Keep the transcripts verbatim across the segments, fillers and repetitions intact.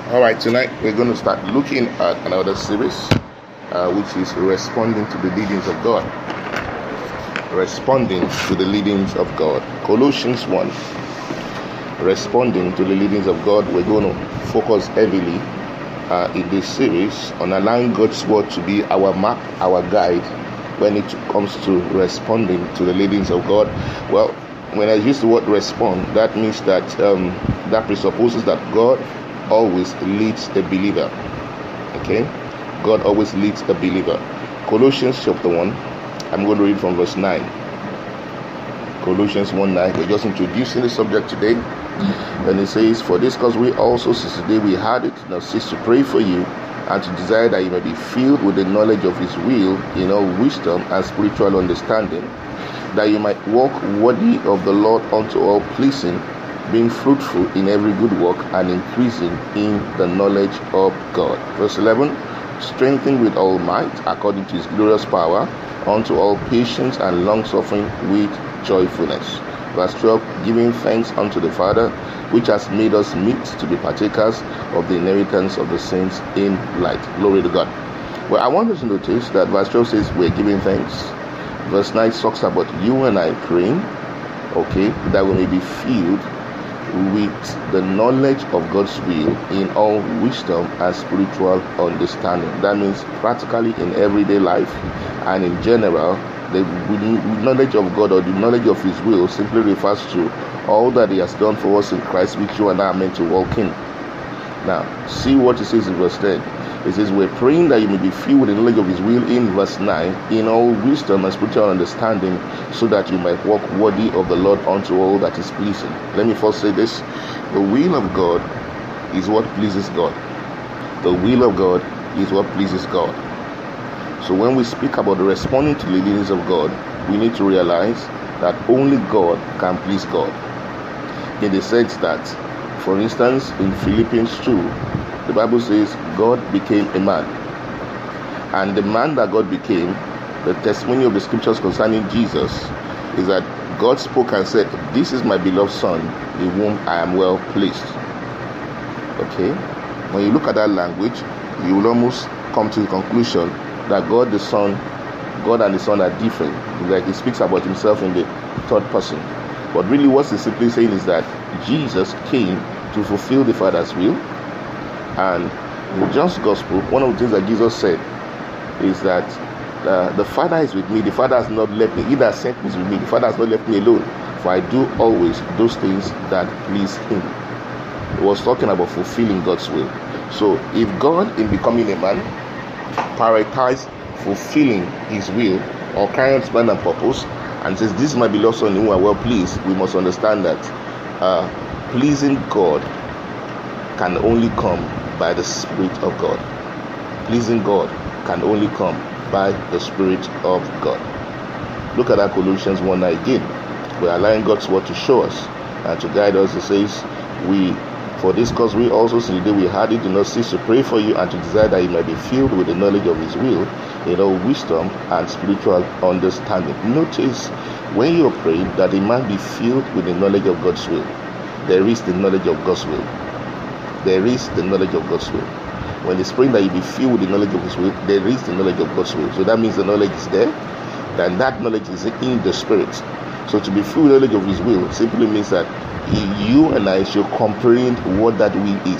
All right, tonight we're going to start looking at another series, uh, which is responding to the leadings of God. Responding to the leadings of God. Colossians one. Responding to the leadings of God. We're going to focus heavily uh, in this series on allowing God's word to be our map, our guide when it comes to responding to the leadings of God. Well, when I use the word respond, that means that um, that presupposes that God always leads a believer. Okay? God always leads a believer. Colossians chapter one, I'm going to read from verse nine. Colossians one nine, we're just introducing the subject today. And it says, "For this cause we also, since the day we had it, now cease to pray for you, and to desire that you may be filled with the knowledge of his will, in all wisdom and spiritual understanding, that you might walk worthy of the Lord unto all pleasing, being fruitful in every good work and increasing in the knowledge of God." Verse eleven, "Strengthened with all might, according to his glorious power, unto all patience and long-suffering with joyfulness." Verse twelve, "Giving thanks unto the Father, which has made us meet to be partakers of the inheritance of the saints in light." Glory to God. Well, I want you to notice that verse twelve says we're giving thanks. Verse nine talks about you and I praying, okay, that we may be filled with the knowledge of God's will in all wisdom and spiritual understanding. That means practically in everyday life and in general, the knowledge of God or the knowledge of his will simply refers to all that he has done for us in Christ, which you and I are meant to walk in. Now, see what it says in verse ten. It says, "We're praying that you may be filled with the knowledge of his will," in verse nine, "in all wisdom and spiritual understanding, so that you might walk worthy of the Lord unto all that is pleasing." Let me first say this. The will of God is what pleases God. The will of God is what pleases God. So when we speak about responding to the leadings of God, we need to realize that only God can please God. In the sense that, for instance, in Philippians two, the Bible says God became a man. And the man that God became, the testimony of the scriptures concerning Jesus is that God spoke and said, "This is my beloved son, in whom I am well pleased." Okay? When you look at that language, you will almost come to the conclusion that God the Son, God and the Son are different. Like he speaks about himself in the third person. But really what he's simply saying is that Jesus came to fulfill the Father's will. And in John's Gospel, one of the things that Jesus said is that uh, the Father is with me, the Father has not left me. He that sent me is with me, the Father has not left me alone. For I do always those things that please him. He was talking about fulfilling God's will. So if God, in becoming a man, prioritized fulfilling his will or carrying out his plan and purpose, and says, "This is my beloved son in whom I am well pleased," we must understand that uh, pleasing God can only come by the Spirit of God. Pleasing God can only come by the Spirit of God. Look at that Colossians one nine again. We're allowing God's word to show us and to guide us. It says, "We, for this cause we also, since the day we had it, do not cease to pray for you and to desire that you may be filled with the knowledge of his will, in all wisdom and spiritual understanding." Notice when you're praying that a man be filled with the knowledge of God's will. There is the knowledge of God's will. There is the knowledge of God's will. When it's praying that you be filled with the knowledge of his will, there is the knowledge of God's will. So that means the knowledge is there, and that knowledge is in the Spirit. So to be filled with the knowledge of his will simply means that he, you and I should comprehend what that will is.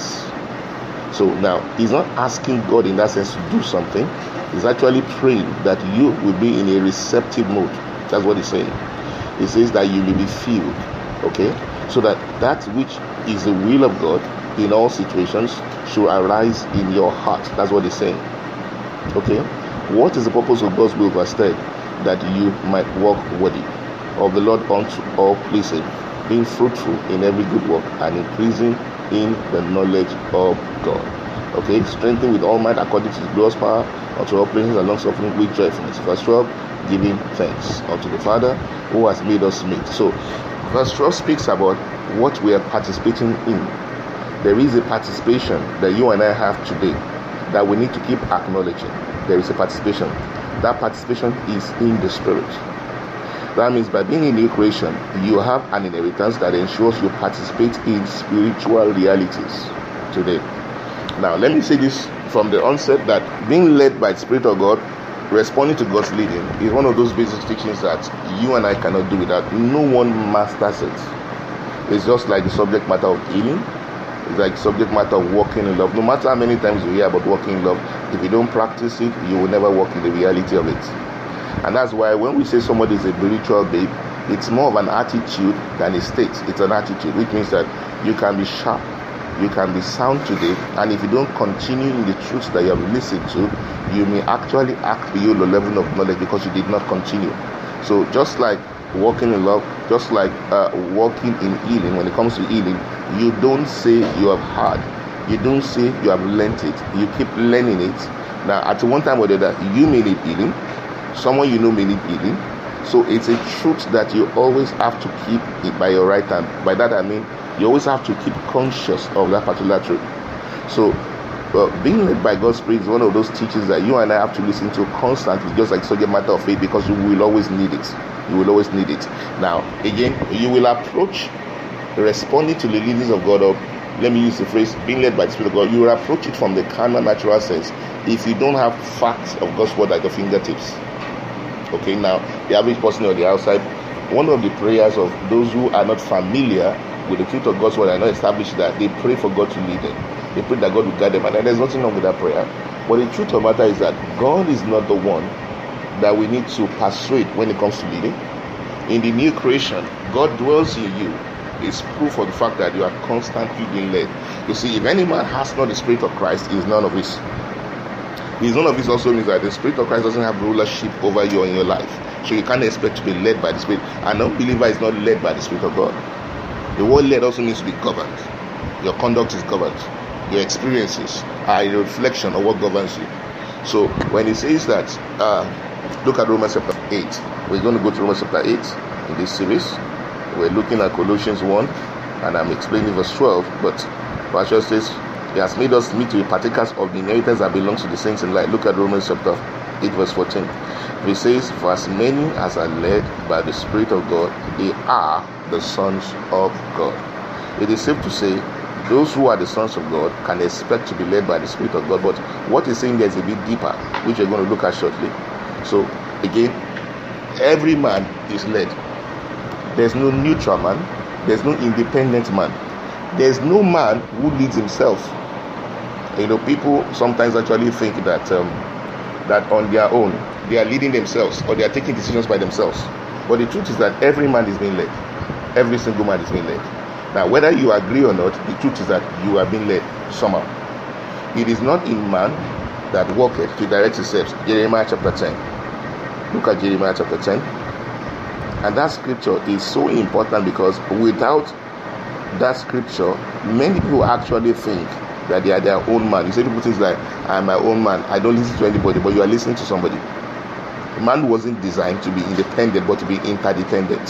So now, he's not asking God in that sense to do something. He's actually praying that you will be in a receptive mode. That's what he's saying. He says that you may be filled, okay? So that that which is the will of God in all situations should arise in your heart. That's what he's saying. Okay? What is the purpose of God's will? Verse ten, "That you might walk worthy of the Lord unto all pleasing, being fruitful in every good work and increasing in the knowledge of God." Okay? "Strengthened with all might according to his glorious power, unto all pleasing and long suffering with joyfulness." Verse twelve, "Giving thanks unto the Father who has made us meet." So verse twelve speaks about what we are participating in. There is a participation that you and I have today that we need to keep acknowledging. There is a participation. That participation is in the Spirit. That means by being a new creation, you have an inheritance that ensures you participate in spiritual realities today. Now, let me say this from the onset, that being led by the Spirit of God, responding to God's leading, is one of those basic teachings that you and I cannot do without. No one masters it. It's just like the subject matter of healing. It's like the subject matter of walking in love. No matter how many times you hear about walking in love, if you don't practice it, you will never walk in the reality of it. And that's why when we say somebody is a spiritual babe, it's more of an attitude than a state. It's an attitude, which means that you can be sharp, you can be sound today, and if you don't continue in the truths that you have listened to, you may actually act beyond the level of knowledge because you did not continue. So just like walking in love, just like uh, walking in healing, when it comes to healing, you don't say you have heard, you don't say you have learnt it, you keep learning it. Now at one time or the other, you may need healing, someone you know may need healing. So it's a truth that you always have to keep it by your right hand. By that I mean, you always have to keep conscious of that particular truth. So uh, being led by God's Spirit is one of those teachings that you and I have to listen to constantly, just like subject matter of faith, because you will always need it. You will always need it. Now, again, you will approach responding to the leadings of God, or let me use the phrase, being led by the Spirit of God, you will approach it from the carnal, natural sense if you don't have facts of God's word at your fingertips. Okay, now, the average person on the outside, one of the prayers of those who are not familiar with the truth of God's word and not established that, they pray for God to lead them. They pray that God will guide them, and there's nothing wrong with that prayer. But the truth of the matter is that God is not the one that we need to persuade when it comes to leading. In the new creation, God dwells in you. It's proof of the fact that you are constantly being led. You see, if any man has not the Spirit of Christ, he is none of his. He is none of his also means that the Spirit of Christ doesn't have rulership over you in your life. So you can't expect to be led by the Spirit. An unbeliever is not led by the Spirit of God. The word led also means to be governed. Your conduct is governed. Your experiences are a reflection of what governs you. So when he says that, uh, look at Romans chapter eight. We're going to go to Romans chapter eight in this series. We're looking at Colossians one, and I'm explaining verse twelve. But Pastor says, He has made us meet to be partakers of the inheritance that belongs to the saints in light. Look at Romans chapter eight, verse fourteen. It says, for as many as are led by the Spirit of God, they are the sons of God. It is safe to say, those who are the sons of God can expect to be led by the Spirit of God. But what he's saying there is a bit deeper, which we're going to look at shortly. So, again, every man is led. There's no neutral man. There's no independent man. There's no man who leads himself. You know, people sometimes actually think that um, that on their own, they are leading themselves, or they are taking decisions by themselves. But the truth is that every man is being led. Every single man is being led. Now, whether you agree or not, the truth is that you are being led somehow. It is not in man that walketh to direct his steps. Jeremiah chapter ten. Look at Jeremiah chapter ten. And that scripture is so important because without that scripture, many people actually think that they are their own man. You say people things like, I am my own man, I don't listen to anybody, but you are listening to somebody. Man wasn't designed to be independent, but to be interdependent.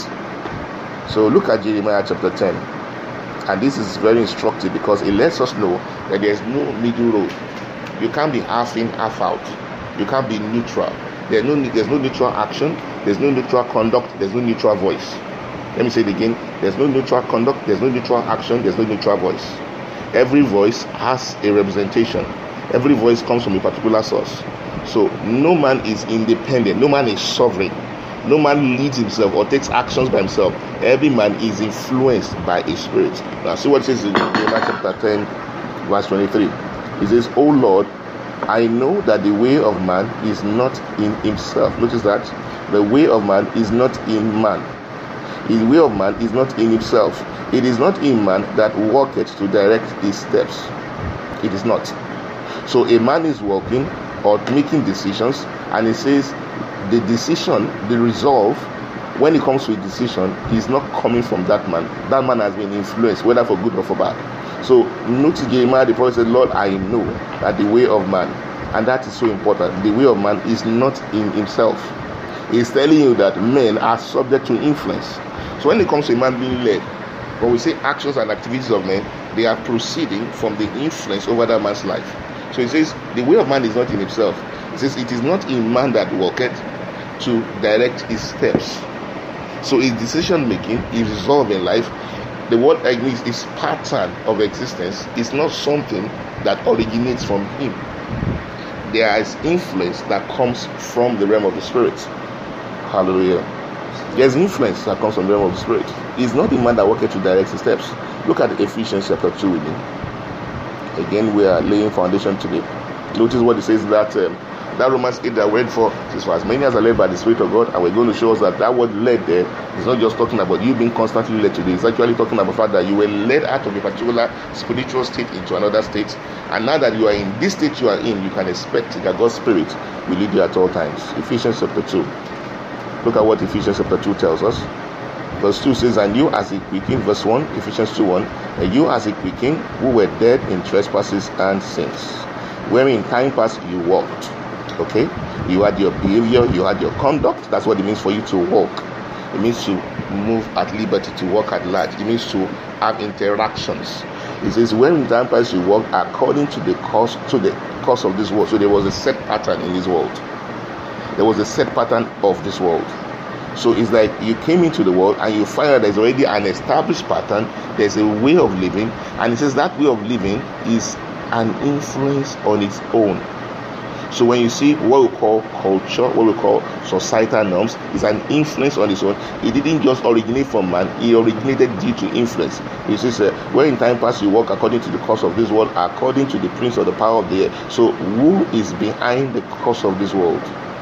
So look at Jeremiah chapter ten. And this is very instructive because it lets us know that there is no middle road. You can't be half in, half out. You can't be neutral. There's no, there's no neutral action. There's no neutral conduct. There's no neutral voice. Let me say it again. There's no neutral conduct. There's no neutral action. There's no neutral voice. Every voice has a representation. Every voice comes from a particular source. So no man is independent. No man is sovereign. No man leads himself or takes actions by himself. Every man is influenced by a spirit. Now see what it says in Jeremiah chapter ten, verse twenty-three. It says, O Lord, I know that the way of man is not in himself. Notice that. The way of man is not in man. The way of man is not in himself. It is not in man that walketh to direct his steps. It is not. So a man is walking or making decisions, and it says the decision, the resolve, when it comes to a decision, is not coming from that man. That man has been influenced, whether for good or for bad. So notice Jeremiah the prophet said, Lord, I know that the way of man, and that is so important, the way of man is not in himself. He's telling you that men are subject to influence. So when it comes to a man being led, when we say actions and activities of men, they are proceeding from the influence over that man's life. So it says the way of man is not in himself. It says it is not in man that walketh to direct his steps. So his decision making, his resolve in life, the word is, is pattern of existence is not something that originates from him. There is influence that comes from the realm of the spirit. Hallelujah. There's influence that comes from the realm of the spirit. It's not the man that walketh to direct his steps. Look at Ephesians chapter two with me. Again, we are laying foundation today. Notice what it says that um, that Romans eight that went for says, for as many as are led by the Spirit of God, and we're going to show us that that word led there is not just talking about you being constantly led today. It's actually talking about the fact that you were led out of a particular spiritual state into another state, and now that you are in this state you are in, you can expect that God's Spirit will lead you at all times. Ephesians chapter two. Look at what Ephesians chapter two tells us. Verse two says, and you as a quickened, verse one, Ephesians two one, and you as a quickened who were dead in trespasses and sins, wherein in time past you walked. Okay, you had your behavior, you had your conduct. That's what it means for you to walk. It means to move at liberty, to walk at large. It means to have interactions. It says, when in time past you walked according to the course to the course of this world. So there was a set pattern in this world. There was a set pattern of this world. So it's like you came into the world and you find that there's already an established pattern. There's a way of living, and it says that way of living is an influence on its own. So when you see what we call culture, what we call societal norms, is an influence on its own. It didn't just originate from man, it originated due to influence. It says, uh, where in time past you walk according to the course of this world, according to the prince of the power of the air. So who is behind the course of this world?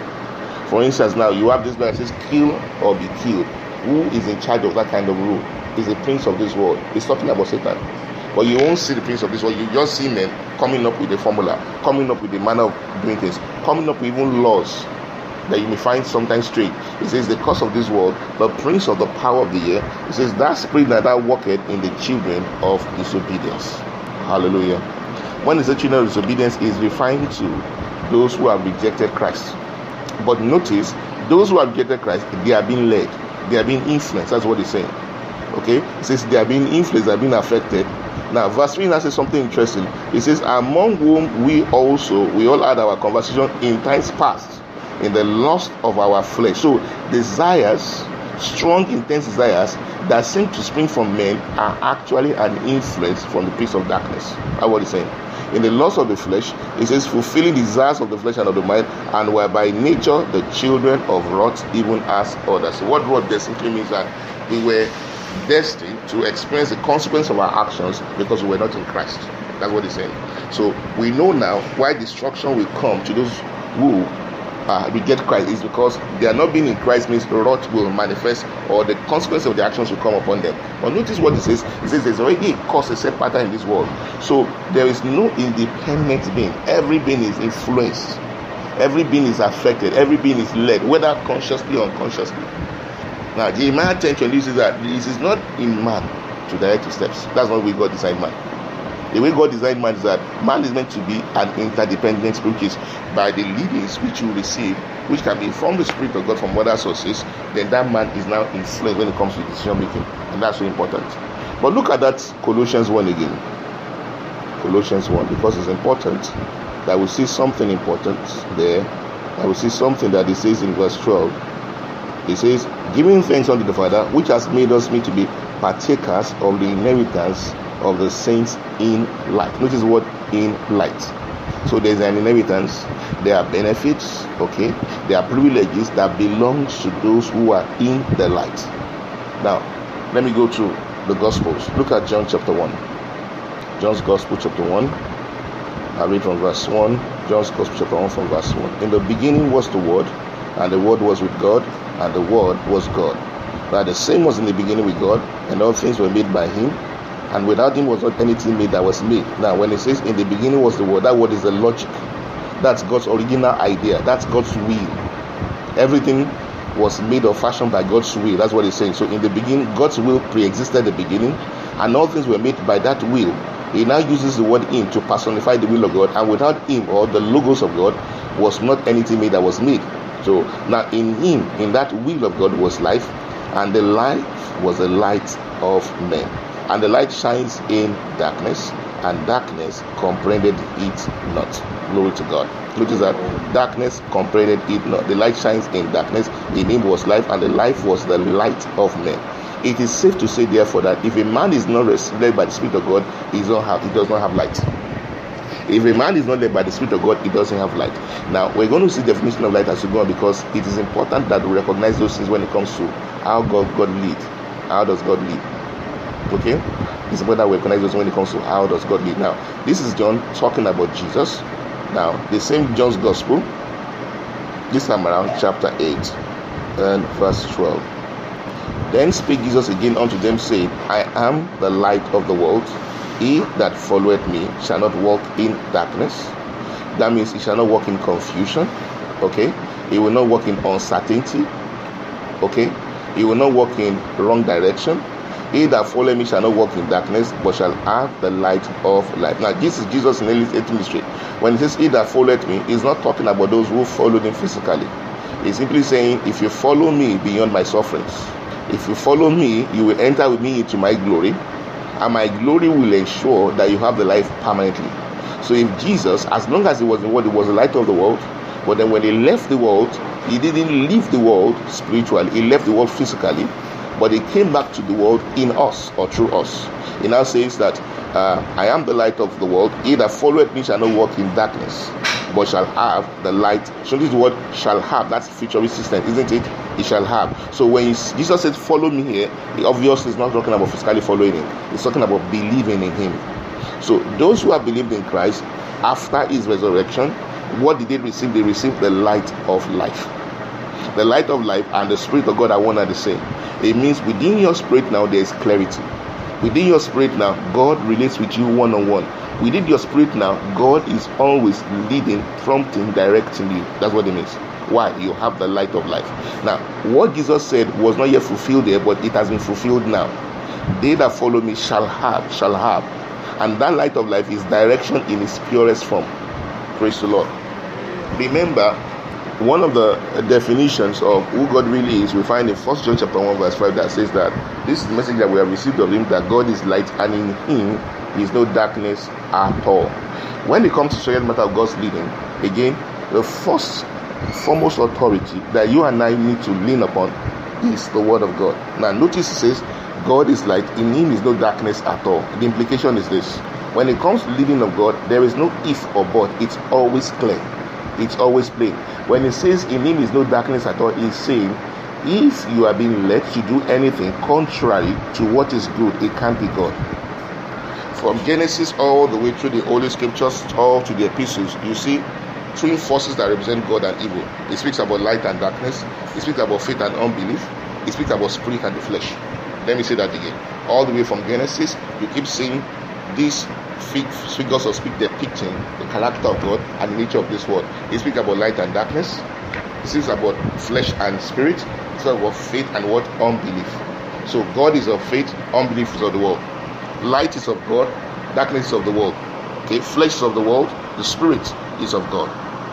For instance, now you have this law that says kill or be killed. Who is in charge of that kind of rule? Is the prince of this world. It's talking about Satan. But you won't see the prince of this world. You just see men coming up with a formula, coming up with a manner of doing things, coming up with even laws that you may find sometimes strange. It says the cause of this world, the prince of the power of the air. It says that spirit that thou walketh in the children of disobedience. Hallelujah. When it says children of disobedience, is referring to those who have rejected Christ. But notice, those who have rejected Christ, they are being led, they are being influenced. That's what it's saying. Okay, it says they are being influenced, they are being affected. Now, verse three now says something interesting. It says, among whom we also, we all had our conversation in times past, in the lust of our flesh. So, desires, strong, intense desires that seem to spring from men are actually an influence from the prince of darkness. That's what it's saying. In the lust of the flesh, it says, fulfilling desires of the flesh and of the mind, and were by nature the children of wrath, even as others. So what wrath there simply means that we were destined to experience the consequence of our actions because we were not in Christ. That's what he's saying. So we know now why destruction will come to those who uh, reject Christ is because they are not being in Christ means the wrath will manifest or the consequence of the actions will come upon them. But notice what it says. It says there's already a cause, a set pattern in this world. So there is no independent being. Every being is influenced. Every being is affected. Every being is led, whether consciously or unconsciously. Now, the my attention is that this is not in man to direct his steps. That's not the way God designed man. The way God designed man is that man is meant to be an interdependent spirit, which is by the leadings which you receive, which can be from the Spirit of God from other sources, then that man is now influenced when it comes to decision making. And that's so important. But look at that Colossians one again. Colossians one, because it's important that we see something important there. That we see something that it says in verse twelve. It says, giving thanks unto the Father, which has made us meet to be partakers of the inheritance of the saints in light. Notice the word in light. So there's an inheritance, there are benefits, okay, there are privileges that belongs to those who are in the light. Now, let me go to the Gospels. Look at John chapter one. John's Gospel chapter one. I read from verse one. John's Gospel chapter one from verse one. In the beginning was the Word, and the Word was with God, and the Word was God. Now the same was in the beginning with God, and all things were made by Him, and without Him was not anything made that was made. Now when it says in the beginning was the Word, that word is the logic. That's God's original idea. That's God's will. Everything was made or fashioned by God's will. That's what it's saying. So in the beginning, God's will pre-existed the beginning, and all things were made by that will. He now uses the word in to personify the will of God, and without Him or the logos of God was not anything made that was made. So now in Him, in that will of God was life, and the light was the light of men. And the light shines in darkness, and darkness comprehended it not. Glory to God. Notice that darkness comprehended it not. The light shines in darkness. In Him was life, and the life was the light of men. It is safe to say, therefore, that if a man is not led by the Spirit of God, he does not have, he does not have light. If a man is not led by the Spirit of God, he doesn't have light. Now, we're going to see the definition of light as we go on, because it is important that we recognize those things when it comes to how God, God lead. How does God lead? Okay? It's important that we recognize those when it comes to how does God lead. Now, this is John talking about Jesus. Now, the same John's Gospel, this time around, chapter eight and verse twelve. Then spake Jesus again unto them, saying, I am the light of the world. He that followeth me shall not walk in darkness. That means he shall not walk in confusion. Okay? He will not walk in uncertainty. Okay? He will not walk in wrong direction. He that followeth me shall not walk in darkness, but shall have the light of life. Now, this is Jesus in his ministry. When he says, he that followeth me, he's not talking about those who followed him physically. He's simply saying, if you follow me beyond my sufferings, if you follow me, you will enter with me into my glory, and my glory will ensure that you have the life permanently. So if Jesus, as long as he was in the world, he was the light of the world, but then when he left the world, he didn't leave the world spiritually, he left the world physically, but he came back to the world in us, or through us. He now says that, uh, I am the light of the world. He that followeth me shall not walk in darkness, but shall have the light. So this word shall have, that's futuristic tense, isn't it? He shall have. So when Jesus says follow me here, he obviously is not talking about physically following him. He's talking about believing in him. So those who have believed in Christ after his resurrection, what did they receive? They received the light of life. The light of life and the Spirit of God are one and the same. It means within your spirit now there is clarity. Within your spirit now, God relates with you one-on-one. Within your spirit now, God is always leading, prompting, directing you. That's what it means. Why? You have the light of life. Now, what Jesus said was not yet fulfilled there, but it has been fulfilled now. They that follow me shall have, shall have. And that light of life is direction in its purest form. Praise the Lord. Remember, one of the definitions of who God really is, we find in First John chapter one verse five that says that this is the message that we have received of him, that God is light and in him is no darkness at all. When it comes to the matter of God's leading, again, the first foremost authority that you and I need to lean upon is the word of God. Now notice it says God is light, in him is no darkness at all. The implication is this: when it comes to leading of God, there is no if or but. It's always clear. It's always plain. When it says in him is no darkness at all, it's saying if you are being led to do anything contrary to what is good, it can't be God. From Genesis all the way through the Holy Scriptures, all to the epistles, you see three forces that represent God and evil. It speaks about light and darkness. It speaks about faith and unbelief. It speaks about spirit and the flesh. Let me say that again. All the way from Genesis, you keep seeing these figures of speech depicting the character of God and the nature of this world. It speaks about light and darkness. It speaks about flesh and spirit. It speaks about faith and what? Unbelief. So God is of faith, unbelief is of the world. Light is of God, darkness is of the world. Okay, flesh is of the world, the spirit is of God.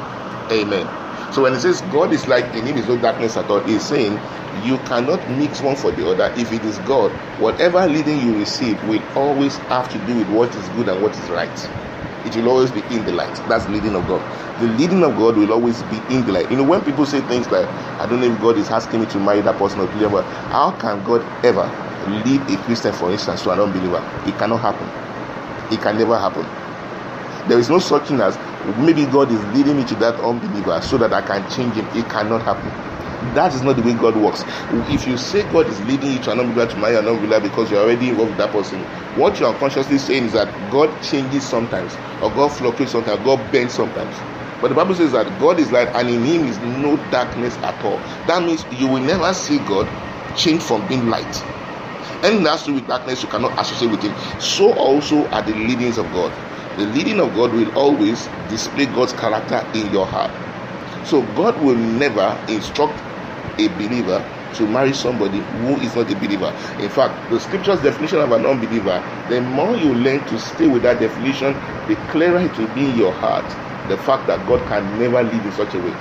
Amen. So when it says God is light, in him is no darkness at all, it's saying you cannot mix one for the other. If it is God, whatever leading you receive will always have to do with what is good and what is right. It will always be in the light. That's the leading of God. The leading of God will always be in the light. You know, when people say things like, I don't know if God is asking me to marry that person or believe, but how can God ever lead a Christian, for instance, to an unbeliever? It cannot happen. It can never happen. There is no such thing as maybe God is leading me to that unbeliever so that I can change him. It cannot happen. That is not the way God works. If you say God is leading you to an unbeliever to marry an unbeliever because you're already involved with that person, what you're unconsciously saying is that God changes sometimes, or God fluctuates sometimes, God bends sometimes. But the Bible says that God is light and in him is no darkness at all. That means you will never see God change from being light. Anything that has to do with darkness, you cannot associate with him. So also are the leadings of God. The leading of God will always display God's character in your heart. So God will never instruct a believer to marry somebody who is not a believer. In fact, the scripture's definition of an unbeliever, the more you learn to stay with that definition, the clearer it will be in your heart the fact that God can never lead in such a way.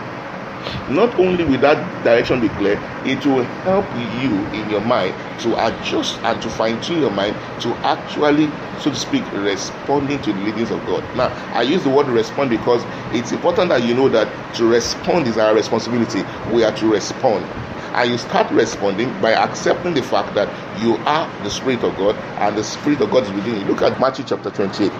Not only will that direction be clear, it will help you in your mind to adjust and to fine-tune your mind to actually, so to speak, responding to the leadings of God. Now, I use the word respond because it's important that you know that to respond is our responsibility. We are to respond. and you start responding by accepting the fact that you are the Spirit of God and the Spirit of God is within you. Look at Matthew chapter twenty-eight.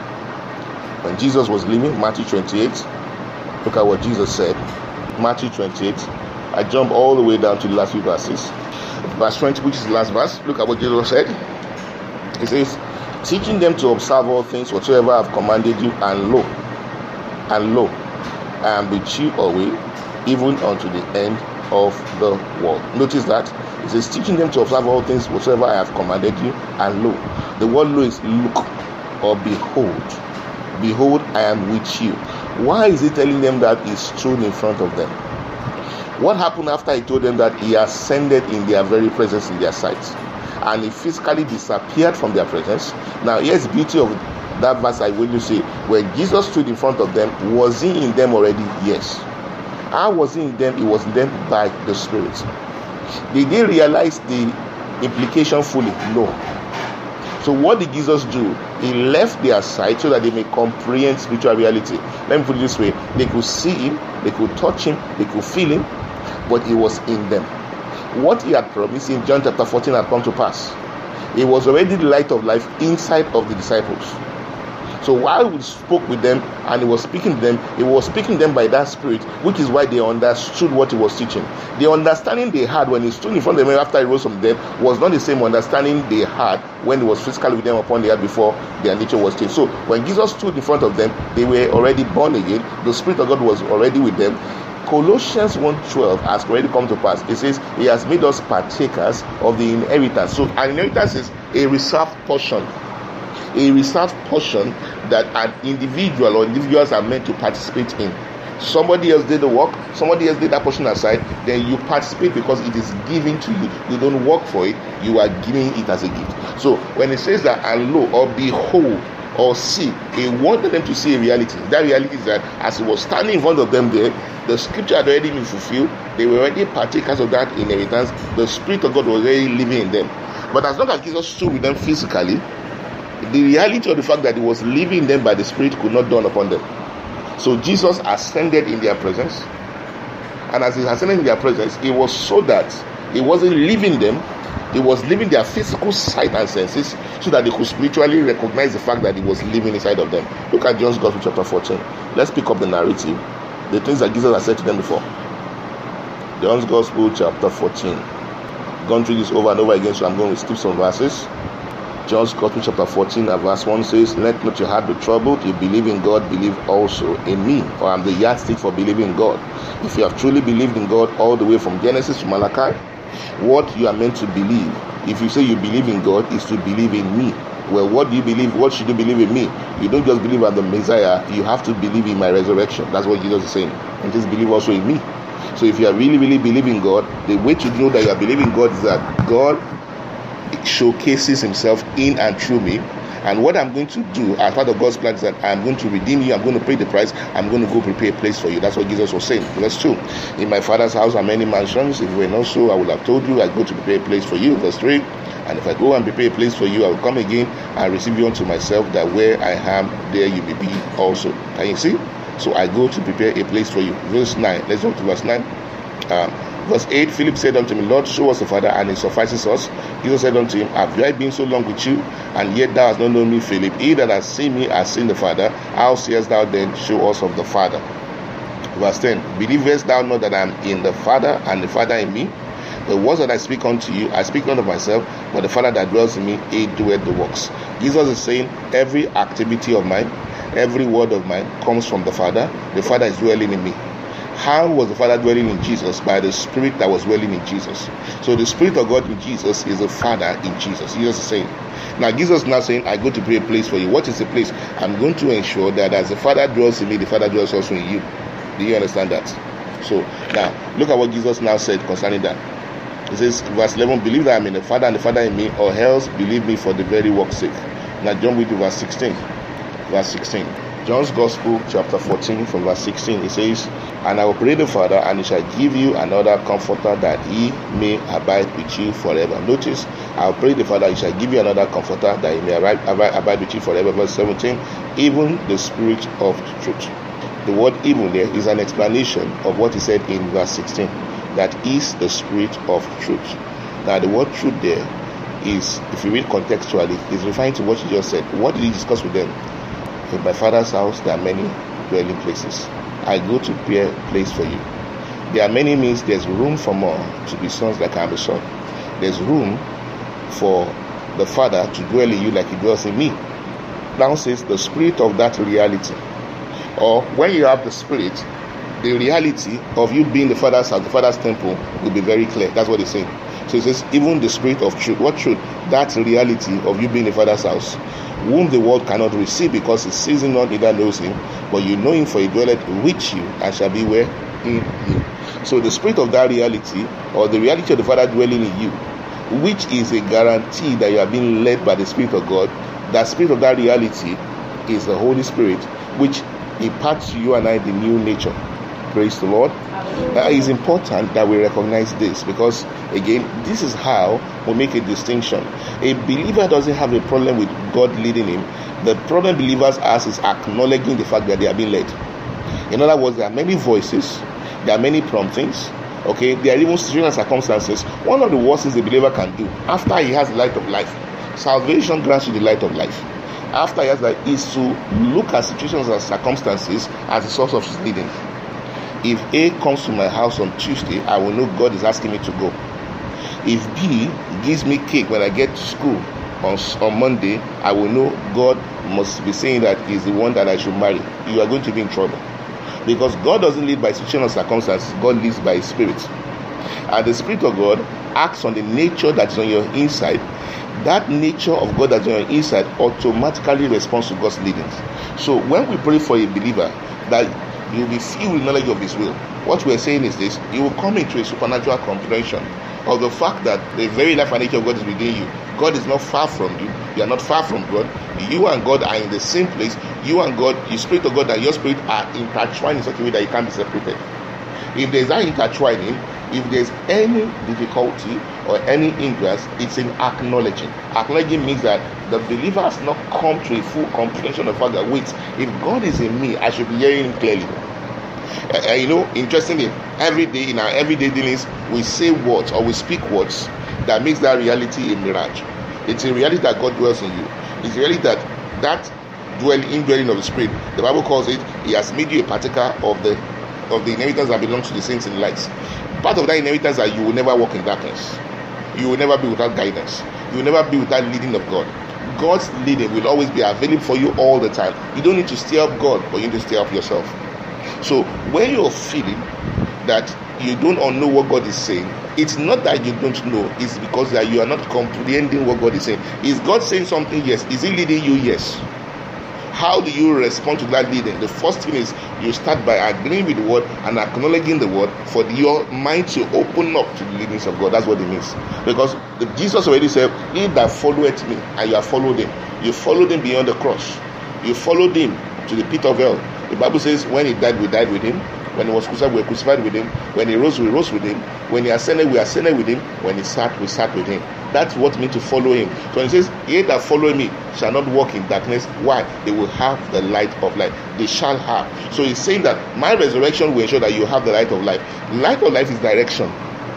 When Jesus was leaving, Matthew twenty-eight, look at what Jesus said. Matthew twenty-eight. I jump all the way down to the last few verses. Verse twenty, which is the last verse. Look at what Jesus said. He says, teaching them to observe all things whatsoever I have commanded you, and lo, and lo, I am with you always, even unto the end of the world. Notice that it says, teaching them to observe all things whatsoever I have commanded you, and lo. The word lo is look or behold. Behold, I am with you. Why is he telling them that he's stood in front of them? What happened after he told them that he ascended in their very presence, in their sight, and he physically disappeared from their presence? Now, here's the beauty of that verse I will say. When Jesus stood in front of them, was he in them already? Yes. How was he in them? He was in them by the Spirit. Did they realize the implication fully? No. So what did Jesus do? He left their sight so that they may comprehend spiritual reality. Let me put it this way. They could see him, they could touch him, they could feel him, but he was in them. What he had promised in John chapter fourteen had come to pass. He was already the light of life inside of the disciples. So while he spoke with them and he was speaking to them, he was speaking to them by that Spirit, which is why they understood what he was teaching. The understanding they had when he stood in front of them after he rose from the dead was not the same understanding they had when he was physically with them upon the earth before their nature was changed. So when Jesus stood in front of them, they were already born again. The Spirit of God was already with them. Colossians one twelve has already come to pass. It says he has made us partakers of the inheritance. So an inheritance is a reserved portion. A reserved portion that an individual or individuals are meant to participate in. Somebody else did the work, somebody else did that portion aside, then you participate because it is given to you. You don't work for it, you are giving it as a gift. So when it says that, and lo, or behold, or see, he wanted them to see a reality. That reality is that as he was standing in front of them there, the scripture had already been fulfilled. They were already partakers of that inheritance. The Spirit of God was already living in them. But as long as Jesus stood with them physically, the reality of the fact that he was living in them by the Spirit could not dawn upon them. So Jesus ascended in their presence, and as he ascended in their presence, it was so that he wasn't leaving them, he was leaving their physical sight and senses so that they could spiritually recognize the fact that he was living inside of them. Look at John's Gospel chapter fourteen. Let's pick up the narrative, the things that Jesus had said to them before. John's Gospel chapter fourteen. Gone through this over and over again, so I'm going to skip some verses. John's Gospel chapter fourteen and verse one says, let not your heart be troubled. You believe in God, believe also in me, for I am the yardstick for believing in God. If you have truly believed in God all the way from Genesis to Malachi, what you are meant to believe, if you say you believe in God, is to believe in me. Well, what do you believe? What should you believe in me? You don't just believe in the Messiah, you have to believe in my resurrection. That's what Jesus is saying. And just believe also in me. So if you are really, really believing God, the way to know that you are believing God is that God showcases himself in and through me, and what I'm going to do as part of God's plan is that I'm going to redeem you, I'm going to pay the price, I'm going to go prepare a place for you. That's what Jesus was saying. Verse two, in my Father's house are many mansions. If it were not so, I would have told you, I go to prepare a place for you. Verse three, and if I go and prepare a place for you, I will come again and receive you unto myself, that where I am, there you may be also. Can you see? So I go to prepare a place for you. Verse nine, let's go to verse nine. um, Verse eight, Philip said unto me, Lord, show us the Father, and it suffices us. Jesus said unto him, have I been so long with you, and yet thou hast not known me, Philip? He that has seen me has seen the Father. How sayest thou then, show us of the Father? Verse ten, believest thou not that I am in the Father, and the Father in me? The words that I speak unto you, I speak not of myself, but the Father that dwells in me, he doeth the works. Jesus is saying, every activity of mine, every word of mine comes from the Father. The Father is dwelling in me. How was the Father dwelling in Jesus? By the Spirit that was dwelling in Jesus. So the Spirit of God in Jesus is the Father in Jesus. Jesus is saying. Now Jesus is now saying, I go to prepare a place for you. What is the place? I'm going to ensure that as the Father dwells in me, the Father dwells also in you. Do you understand that? So now look at what Jesus now said concerning that. It says, verse eleven, believe that I am in the Father and the Father in me, or else believe me for the very work's sake. Now jump with to verse sixteen. Verse sixteen. John's Gospel chapter fourteen from verse sixteen, it says, and I will pray the Father, and he shall give you another comforter, that he may abide with you forever. Notice, I will pray the Father, he shall give you another comforter, that he may abide, abide, abide with you forever. Verse seventeen, even the Spirit of truth. The word even there is an explanation of what he said in verse sixteen. that is the Spirit of truth. Now, the word truth there is, if you read contextually, is referring to what you just said. What did he discuss with them? In my Father's house, there are many dwelling places. I go to prepare a place for you. There are many means there's room for more to be sons that can be son. There's room for the Father to dwell in you like he dwells in me. Now says the Spirit of that reality. Or when you have the Spirit, the reality of you being the Father's house, the Father's temple, will be very clear. That's what he's saying. So he says, even the Spirit of truth. What truth? That reality of you being the Father's house, whom the world cannot receive because it sees him not, neither knows him, but you know him, for he dwelleth with you and shall be where? In you. So the Spirit of that reality, or the reality of the Father dwelling in you, which is a guarantee that you are being led by the Spirit of God, that Spirit of that reality is the Holy Spirit, which imparts to you and I the new nature. Praise the Lord. Now, it's important that we recognize this, because again, this is how we make a distinction. A believer doesn't have a problem with God leading him. The problem believers has is acknowledging the fact that they are being led. In other words, there are many voices, there are many promptings, okay, there are even situations and circumstances. One of the worst things a believer can do after he has the light of life, salvation grants you the light of life. After he has that, is to look at situations and circumstances as the source of his leading. If A comes to my house on Tuesday, I will know God is asking me to go. If B gives me cake when I get to school on, on Monday, I will know God must be saying that he's the one that I should marry. You are going to be in trouble. Because God doesn't lead by situation or circumstances, God leads by his Spirit. And the Spirit of God acts on the nature that is on your inside. That nature of God that's on your inside automatically responds to God's leadings. So when we pray for a believer that you will be filled with knowledge of his will, what we are saying is this: you will come into a supernatural comprehension of the fact that the very life and nature of God is within you. God is not far from you. You are not far from God. You and God are in the same place. You and God, the Spirit of God and your spirit are intertwined in such a way that you can't be separated. If there's that intertwining, if there's any difficulty or any hindrance, it's in acknowledging. Acknowledging means that the believer has not come to a full comprehension of the fact that, wait, if God is in me, I should be hearing him clearly. Uh, you know, interestingly, every day in our everyday dealings, we say words or we speak words that makes that reality a mirage. It's a reality that God dwells in you. It's a reality that that dwell indwelling of the Spirit, the Bible calls it, he has made you a partaker of the of the inheritance that belongs to the saints in light. Part of that inheritance that you will never walk in darkness. You will never be without guidance. You will never be without leading of God. God's leading will always be available for you all the time. You don't need to stir up God, but you need to stir up yourself. So when you're feeling that you don't know what God is saying, it's not that you don't know, it's because that you are not comprehending what God is saying. Is God saying something? Yes. Is he leading you? Yes. How do you respond to that leading? The first thing is you start by agreeing with the word and acknowledging the word for your mind to open up to the leadings of God. That's what it means. Because the, Jesus already said, he that followeth me, and you have followed him. You followed him beyond the cross. You followed him to the pit of hell. The Bible says when he died, we died with him. When he was crucified, we were crucified with him. When he rose, we rose with him. When he ascended, we ascended with him. When he sat, we sat with him. That's what it means to follow him. So he says, ye that follow me shall not walk in darkness. Why? They will have the light of life. They shall have. So he's saying that my resurrection will ensure that you have the light of life. Light of life is direction.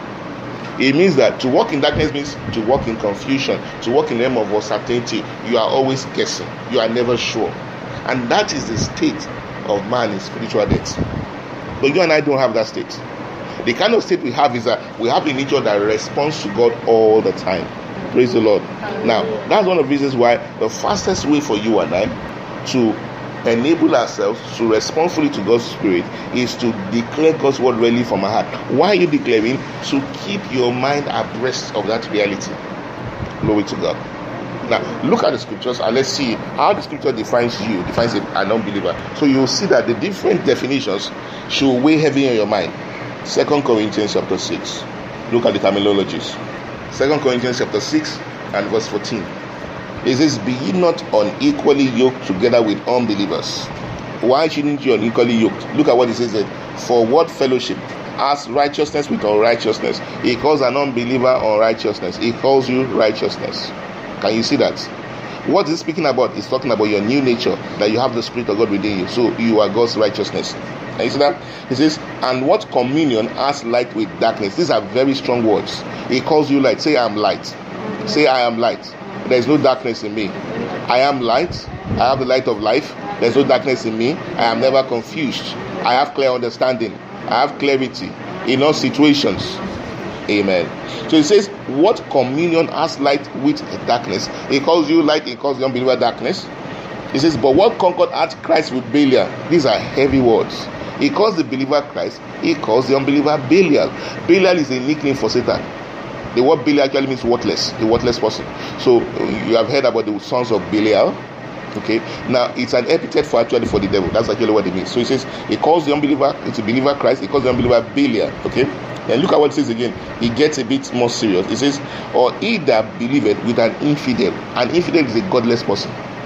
It means that to walk in darkness means to walk in confusion, to walk in the realm of uncertainty. You are always guessing. You are never sure. And that is the state of man in spiritual death. But you and I don't have that state. The kind of state we have is that we have a nature that responds to God all the time. Praise the Lord. Now, that's one of the reasons why the fastest way for you and I to enable ourselves to respond fully to God's Spirit is to declare God's word really from our heart. Why are you declaring? To keep your mind abreast of that reality. Glory to God. Now, look at the scriptures and let's see how the scripture defines you, defines an unbeliever. So you'll see that the different definitions should weigh heavy on your mind. Second Corinthians chapter six. Look at the terminologies. Second Corinthians chapter six and verse fourteen. It says, be ye not unequally yoked together with unbelievers. Why shouldn't you unequally yoked? Look at what it says there. For what fellowship has righteousness with unrighteousness? He calls an unbeliever unrighteousness. He calls you righteousness. Can you see that? What is speaking about? It's talking about your new nature, that you have the Spirit of God within you. So you are God's righteousness. And you see that? He says, and what communion has light with darkness? These are very strong words. He calls you light. Say, I am light. Say, I am light. There is no darkness in me. I am light. I have the light of life. There is no darkness in me. I am never confused. I have clear understanding. I have clarity in all situations. Amen. So he says, what communion has light with darkness? He calls you light. He calls the unbeliever darkness. He says, but what concord hath Christ with Belial? These are heavy words. He calls the believer Christ. He calls the unbeliever Belial. Belial is a nickname for Satan. The word Belial actually means worthless, a worthless person. So you have heard about the sons of Belial. Okay. Now it's an epithet for actually for the devil. That's actually what it means. So he says he calls the unbeliever, it's a believer Christ. He calls the unbeliever Belial. Okay. And look at what it says again. He gets a bit more serious. He says, or he that believeth with an infidel. An infidel is a godless person.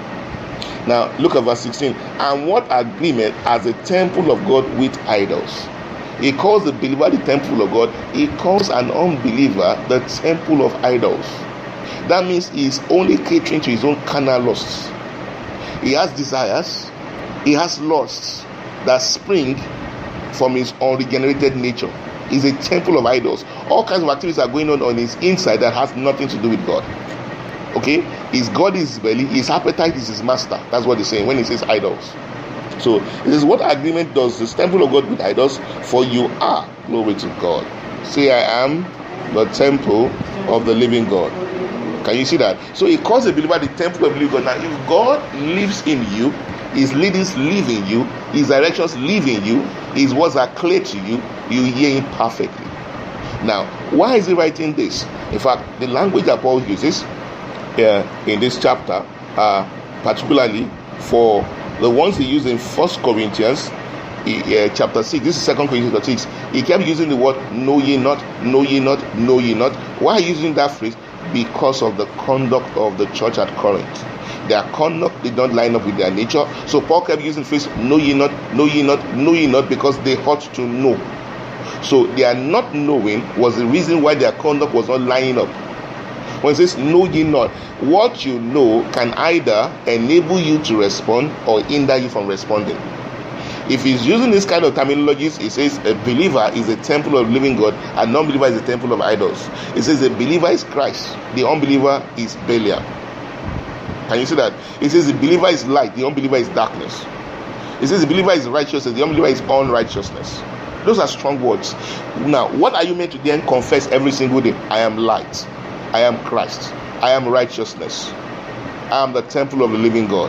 Now, look at verse sixteen. And what agreement has the temple of God with idols? He calls the believer the temple of God. He calls an unbeliever the temple of idols. That means he's only catering to his own carnal lusts. He has desires. He has lusts that spring from his unregenerated nature. He's a temple of idols. All kinds of activities are going on on his inside that has nothing to do with God. Okay, his God is his belly, his appetite is his master. That's what he's saying when he says idols. So this is what agreement does this temple of God with idols. For you are, glory to God. Say, I am the temple of the living God. Can you see that? So he calls the believer the temple of the living God. Now if God lives in you, his leadings live in you, his directions live in you, his words are clear to you, you hear him perfectly. Now why is he writing this? In fact, the language that Paul uses Uh, in this chapter, uh, particularly for the ones he used in First Corinthians he, uh, chapter six, this is Second Corinthians chapter six, he kept using the word know ye not, know ye not, know ye not. Why using that phrase? Because of the conduct of the church at Corinth. Their conduct did not line up with their nature. So Paul kept using the phrase know ye not, know ye not, know ye not, because they ought to know. So their not knowing was the reason why their conduct was not lining up. When it says know ye not, what you know can either enable you to respond or hinder you from responding. If he's using this kind of terminologies, he says a believer is a temple of living God, a non-believer is a temple of idols. He says a believer is Christ, the unbeliever is Belial. Can you see that? He says the believer is light, the unbeliever is darkness. He says the believer is righteousness, the unbeliever is unrighteousness. Those are strong words. Now, what are you meant to then confess every single day? I am light. I am Christ. I am righteousness. I am the temple of the living God.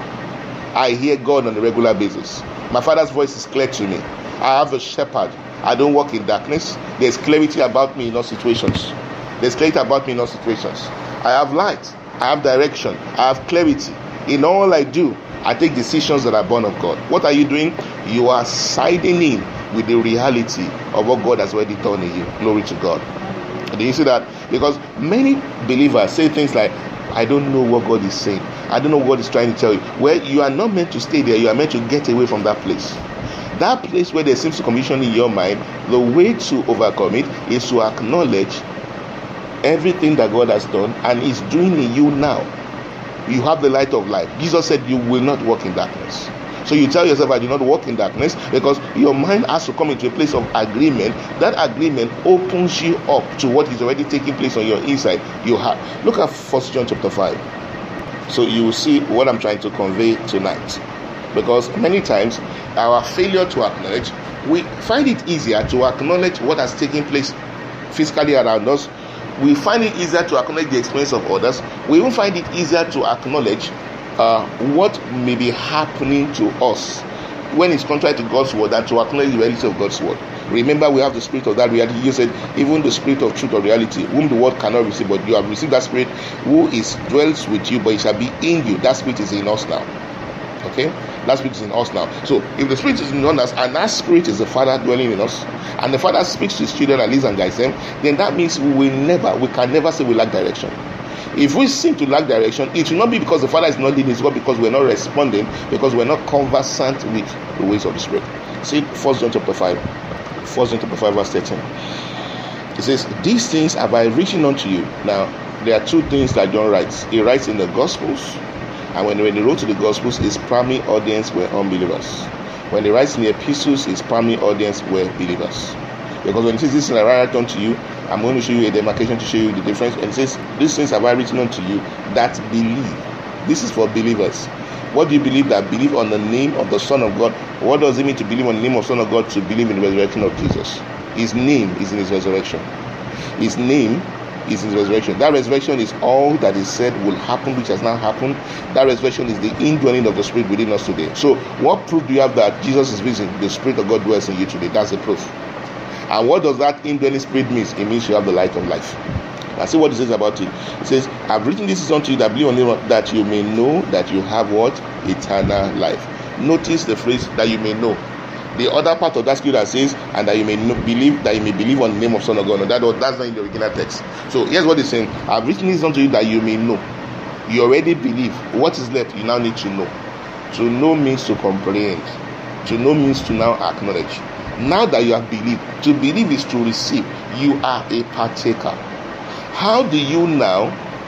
I hear God on a regular basis. My Father's voice is clear to me. I have a shepherd. I don't walk in darkness. There's clarity about me in all situations. There's clarity about me in all situations. I have light. I have direction. I have clarity. In all I do, I take decisions that are born of God. What are you doing? You are siding in with the reality of what God has already done in you. Glory to God. Do you see that? Because many believers say things like, I don't know what God is saying. I don't know what He's trying to tell you. Well, you are not meant to stay there. You are meant to get away from that place. That place where there seems to confusion in your mind, the way to overcome it is to acknowledge everything that God has done and is doing in you now. You have the light of life. Jesus said you will not walk in darkness. So you tell yourself, I do not walk in darkness, because your mind has to come into a place of agreement. That agreement opens you up to what is already taking place on your inside. You have. Look at First John chapter five. So you will see what I'm trying to convey tonight. Because many times, our failure to acknowledge, we find it easier to acknowledge what has taken place physically around us. We find it easier to acknowledge the experience of others. We even find it easier to acknowledge Uh, what may be happening to us when it's contrary to God's word than to acknowledge the reality of God's word. Remember, we have the spirit of that reality. You said, even the spirit of truth or reality, whom the world cannot receive, but you have received that spirit who is dwells with you, but it shall be in you. That spirit is in us now. Okay? That spirit is in us now. So, if the spirit is in us, and that spirit is the Father dwelling in us, and the Father speaks to his children and leads and guides them, then that means we will never, we can never say we lack direction. If we seem to lack direction, it will not be because the Father is not leading, it's not because we're not responding, because we're not conversant with the ways of the Spirit. See First John chapter five. First John chapter five verse thirteen. It says, these things have I written unto you. Now, there are two things that John writes. He writes in the Gospels And when, when he wrote to the Gospels, his primary audience were unbelievers. When he writes in the epistles, his primary audience were believers. Because when he says, this is I write unto you, I'm going to show you a demarcation to show you the difference. And he says, these things have I written unto you that believe. This is for believers. What do you believe? That believe on the name of the Son of God. What does it mean to believe on the name of the Son of God? To believe in the resurrection of Jesus. His name is in his resurrection. His name is his resurrection. That resurrection is all that is said will happen, which has now happened. That resurrection is the indwelling of the Spirit within us today. So what proof do you have that Jesus is risen? The Spirit of God dwells in you today. That's the proof. And what does that indwelling Spirit mean? It means you have the light of life. Now see what it says about it. It says, I've written this unto you that believe on him, that you may know that you have what? Eternal life. Notice the phrase, that you may know. The other part of that scripture that says, and that you may know, believe, that you may believe on the name of Son of God. No, that, that's not in the original text. So here's what it's saying. I've written this unto you that you may know. You already believe. What is left? You now need to know. To know means to comprehend. To know means to now acknowledge. Now that you have believed, to believe is to receive. You are a partaker. How do you now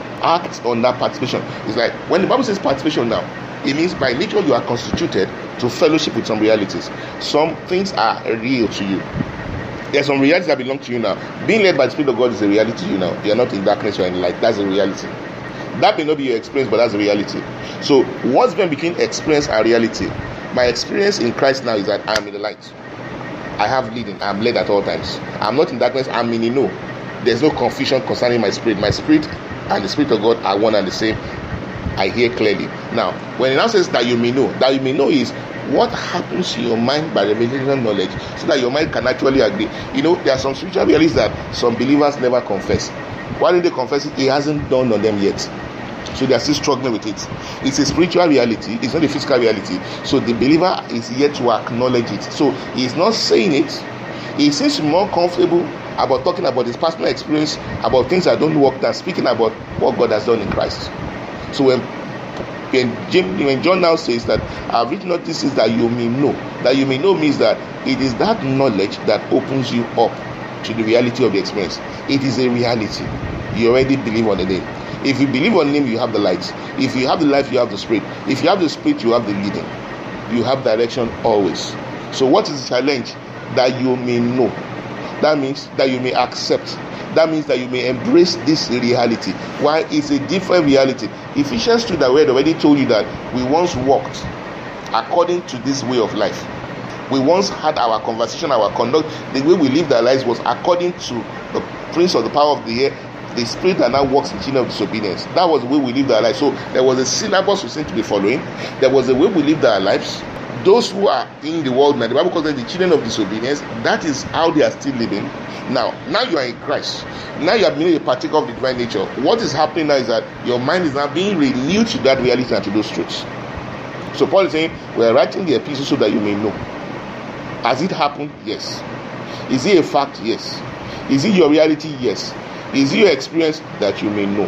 act on that participation? It's like when the Bible says participation now, it means by nature you are constituted to fellowship with some realities. Some things are real to you. There are some realities that belong to you now. Being led by the Spirit of God is a reality to you now. You are not in darkness, you are in light. That's a reality. That may not be your experience, but that's a reality. So what's going between experience and reality? My experience in Christ now is that I am in the light. I have leading. I am led at all times. I'm not in darkness. I'm in the know. There's no confusion concerning my spirit. My spirit and the Spirit of God are one and the same. I hear clearly. Now, when it now says that you may know, that you may know is what happens to your mind by revelation knowledge, so that your mind can actually agree. You know, there are some spiritual realities that some believers never confess. Why did they confess it? It hasn't dawned on them yet. So they are still struggling with it. It's a spiritual reality. It's not a physical reality. So the believer is yet to acknowledge it. So he's not saying it. He seems more comfortable about talking about his personal experience, about things that don't work, than speaking about what God has done in Christ. So when, when, James, when John now says that I've written all this is that you may know. That you may know means that it is that knowledge that opens you up to the reality of the experience. It is a reality. You already believe on the name. If you believe on him, you have the light. If you have the life, you have the Spirit. If you have the Spirit, you have the leading. You have direction always. So what is the challenge? That you may know. That means that you may accept. That means that you may embrace this reality. Why? It's a different reality. Ephesians two that we had already told you that we once walked according to this way of life. We once had our conversation, our conduct, the way we lived our lives was according to the prince of the power of the air, the spirit that now works in children of disobedience. That was the way we lived our lives. So there was a syllabus we seem to be following. There was a way we lived our lives. Those who are in the world now, the Bible calls them the children of disobedience. That is how they are still living. Now, now you are in Christ. Now you have been a partaker of the divine nature. What is happening now is that your mind is now being renewed to that reality and to those truths. So Paul is saying, we are writing the epistle so that you may know. Has it happened? Yes. Is it a fact? Yes. Is it your reality? Yes. Is it your experience? That you may know.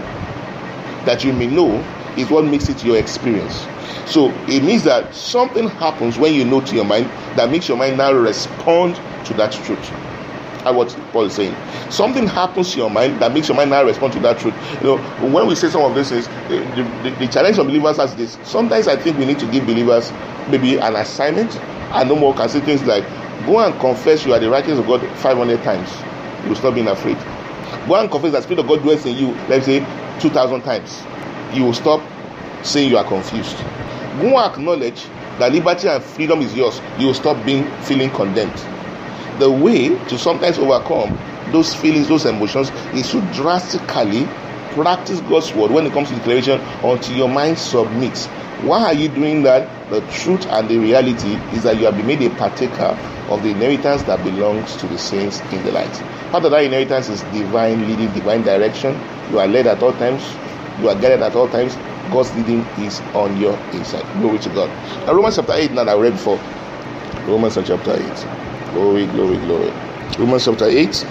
That you may know is what makes it your experience. So it means that something happens when you know to your mind that makes your mind now respond to that truth. That's what Paul is saying. Something happens to your mind that makes your mind now respond to that truth. You know, when we say some of this things, the, the, the challenge for believers is this. Sometimes I think we need to give believers maybe an assignment. And no more can say things like, go and confess you are the righteousness of God five hundred times. You will stop being afraid. Go and confess that the Spirit of God dwells in you, let's say, two thousand times. You will stop saying you are confused. Go and acknowledge that liberty and freedom is yours. You will stop being feeling condemned. The way to sometimes overcome those feelings, those emotions, is to drastically practice God's word when it comes to declaration until your mind submits. Why are you doing that? The truth and the reality is that you have been made a partaker of the inheritance that belongs to the saints in the light. Part of that inheritance is divine leading, divine direction. You are led at all times. You are guided at all times. God's leading is on your inside. Glory to God. Now, Romans chapter eight, now that I read before. Romans chapter eight. Glory, glory, glory. Romans chapter eight.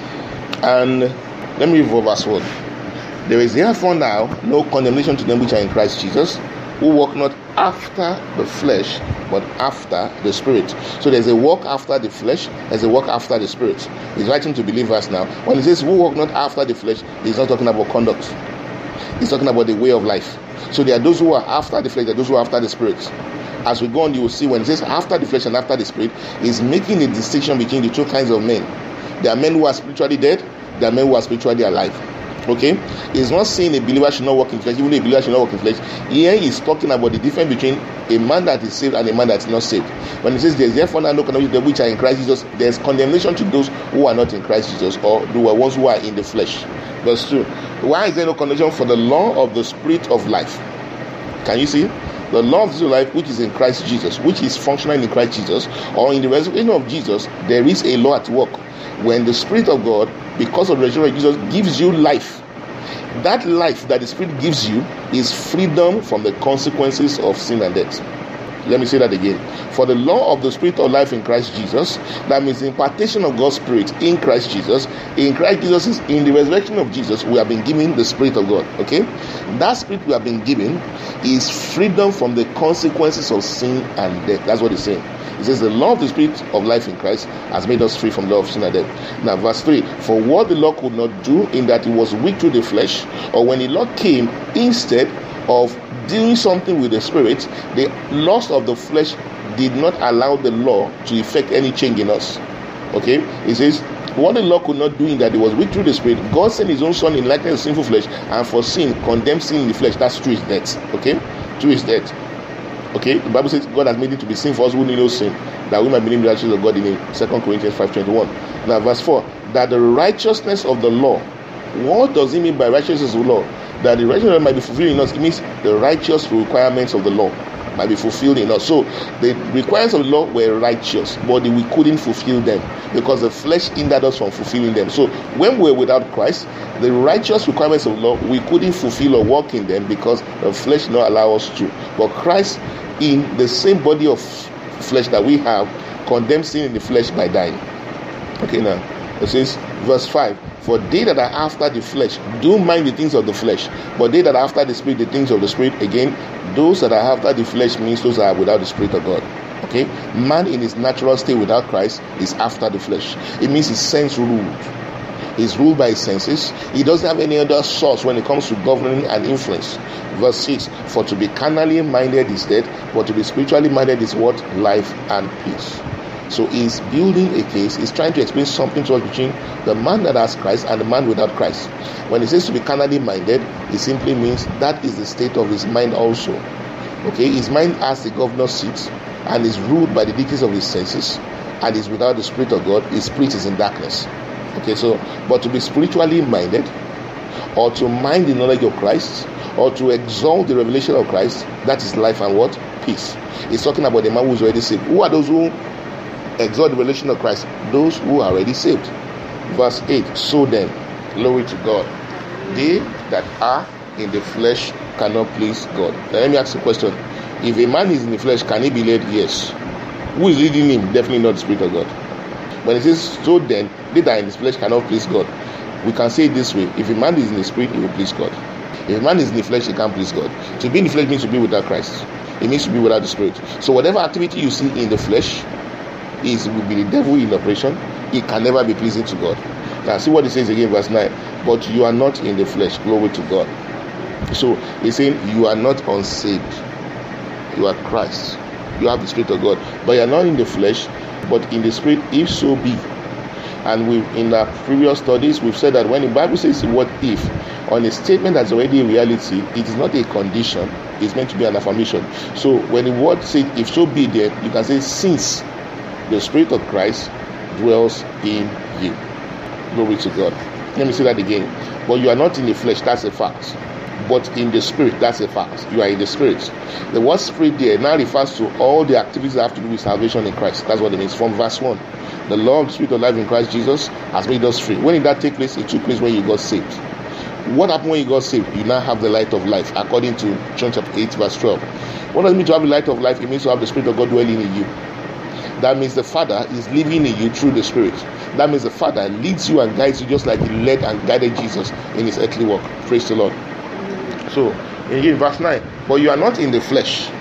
And let me read verse one. There is therefore now no condemnation to them which are in Christ Jesus, who walk not after the flesh, but after the Spirit. So there's a walk after the flesh, there's a walk after the Spirit. He's writing to believers now. When he says, who walk not after the flesh, he's not talking about conduct. He's talking about the way of life. So there are those who are after the flesh, there are those who are after the spirit. As we go on, you will see when it says after the flesh and after the spirit, is making a distinction between the two kinds of men. There are men who are spiritually dead, there are men who are spiritually alive. Okay? He's not saying a believer should not walk in flesh, even a believer should not walk in flesh. Here he's talking about the difference between a man that is saved and a man that is not saved. When he says there's therefore no condemnation which are in Christ Jesus, there's condemnation to those who are not in Christ Jesus, or the ones who are in the flesh. Verse two. Why is there no condemnation? For the law of the spirit of life. Can you see? The law of the life which is in Christ Jesus, which is functional in Christ Jesus, or in the resurrection of Jesus, there is a law at work. When the Spirit of God, because of the resurrection of Jesus, gives you life, that life that the Spirit gives you is freedom from the consequences of sin and death. Let me say that again. For the law of the Spirit of life in Christ Jesus, that means the impartation of God's Spirit in Christ Jesus. In Christ Jesus, is in the resurrection of Jesus, we have been given the Spirit of God. Okay? That Spirit we have been given is freedom from the consequences of sin and death. That's what he's saying. He says the law of the Spirit of life in Christ has made us free from the law of sin and death. Now verse three. For what the law could not do, in that it was weak through the flesh, or when the law came instead of doing something with the Spirit, the lust of the flesh did not allow the law to effect any change in us. Okay? He says, what the law could not do, in that it was weak through the Spirit, God sent his own Son in likeness of sinful flesh, and for sin, condemned sin in the flesh. That's through his death. Okay? Through his death. Okay? The Bible says God has made it to be sin for us who need no sin, that we might believe the righteousness of God in him. Second Corinthians five twenty-one. Now verse four. That the righteousness of the law. What does it mean by righteousness of the law? That the righteousness might be fulfilled in us. It means the righteous requirements of the law might be fulfilled in us. So the requirements of the law were righteous, but we couldn't fulfill them because the flesh hindered us from fulfilling them. So when we were without Christ, the righteous requirements of the law, we couldn't fulfill or walk in them because the flesh did not allow us to. But Christ, in the same body of flesh that we have, condemned sin in the flesh by dying. Okay, now it says verse five. For they that are after the flesh do mind the things of the flesh, but they that are after the Spirit, the things of the Spirit. Again, those that are after the flesh means those that are without the Spirit of God. Okay? Man in his natural state without Christ is after the flesh. It means his sense ruled. He's ruled by his senses. He doesn't have any other source when it comes to governing and influence. Verse six. For to be carnally minded is death, but to be spiritually minded is what? Life and peace. So he's building a case. He's trying to explain something to us between the man that has Christ and the man without Christ. When he says to be carnally minded, it simply means that is the state of his mind also. Okay, his mind has the governor's seat and is ruled by the dictates of his senses, and is without the Spirit of God. His spirit is in darkness. Okay, so but to be spiritually minded, or to mind the knowledge of Christ, or to exalt the revelation of Christ, that is life and what? Peace. He's talking about the man who is already saved. Who are those who exalt the revelation of Christ? Those who are already saved. Verse eight. So then, glory to God, they that are in the flesh cannot please God. Now let me ask you a question. If a man is in the flesh, can he be led? Yes. Who is leading him? Definitely not the Spirit of God. When it says so then, they that are in the flesh cannot please God, we can say it this way. If a man is in the Spirit, he will please God. If a man is in the flesh, he can't please God. To be in the flesh means to be without Christ. It means to be without the Spirit. So whatever activity you see in the flesh is will be the devil in operation. It can never be pleasing to God. Now see what it says again, verse nine. But you are not in the flesh. Glory to God. So he's saying you are not unsaved. You are Christ. You have the Spirit of God, but you are not in the flesh, but in the Spirit, if so be. And we, in our previous studies, we've said that when the Bible says what if on a statement that's already a reality, it is not a condition. It's meant to be an affirmation. So when the word says if so be there, you can say since the Spirit of Christ dwells in you. Glory to God. Let me say that again. But you are not in the flesh, that's a fact. But in the Spirit, that's a fact. You are in the Spirit. The word Spirit there now refers to all the activities that have to do with salvation in Christ. That's what it means. From verse one, the law of the Spirit of life in Christ Jesus has made us free. When did that take place? It took place when you got saved. What happened when you got saved? You now have the light of life, according to John chapter eight, verse twelve. What does it mean to have the light of life? It means to have the Spirit of God dwelling in you. That means the Father is living in you through the Spirit. That means the Father leads you and guides you just like he led and guided Jesus in his earthly walk. Praise the Lord. So, again, verse nine. But you are not in the flesh,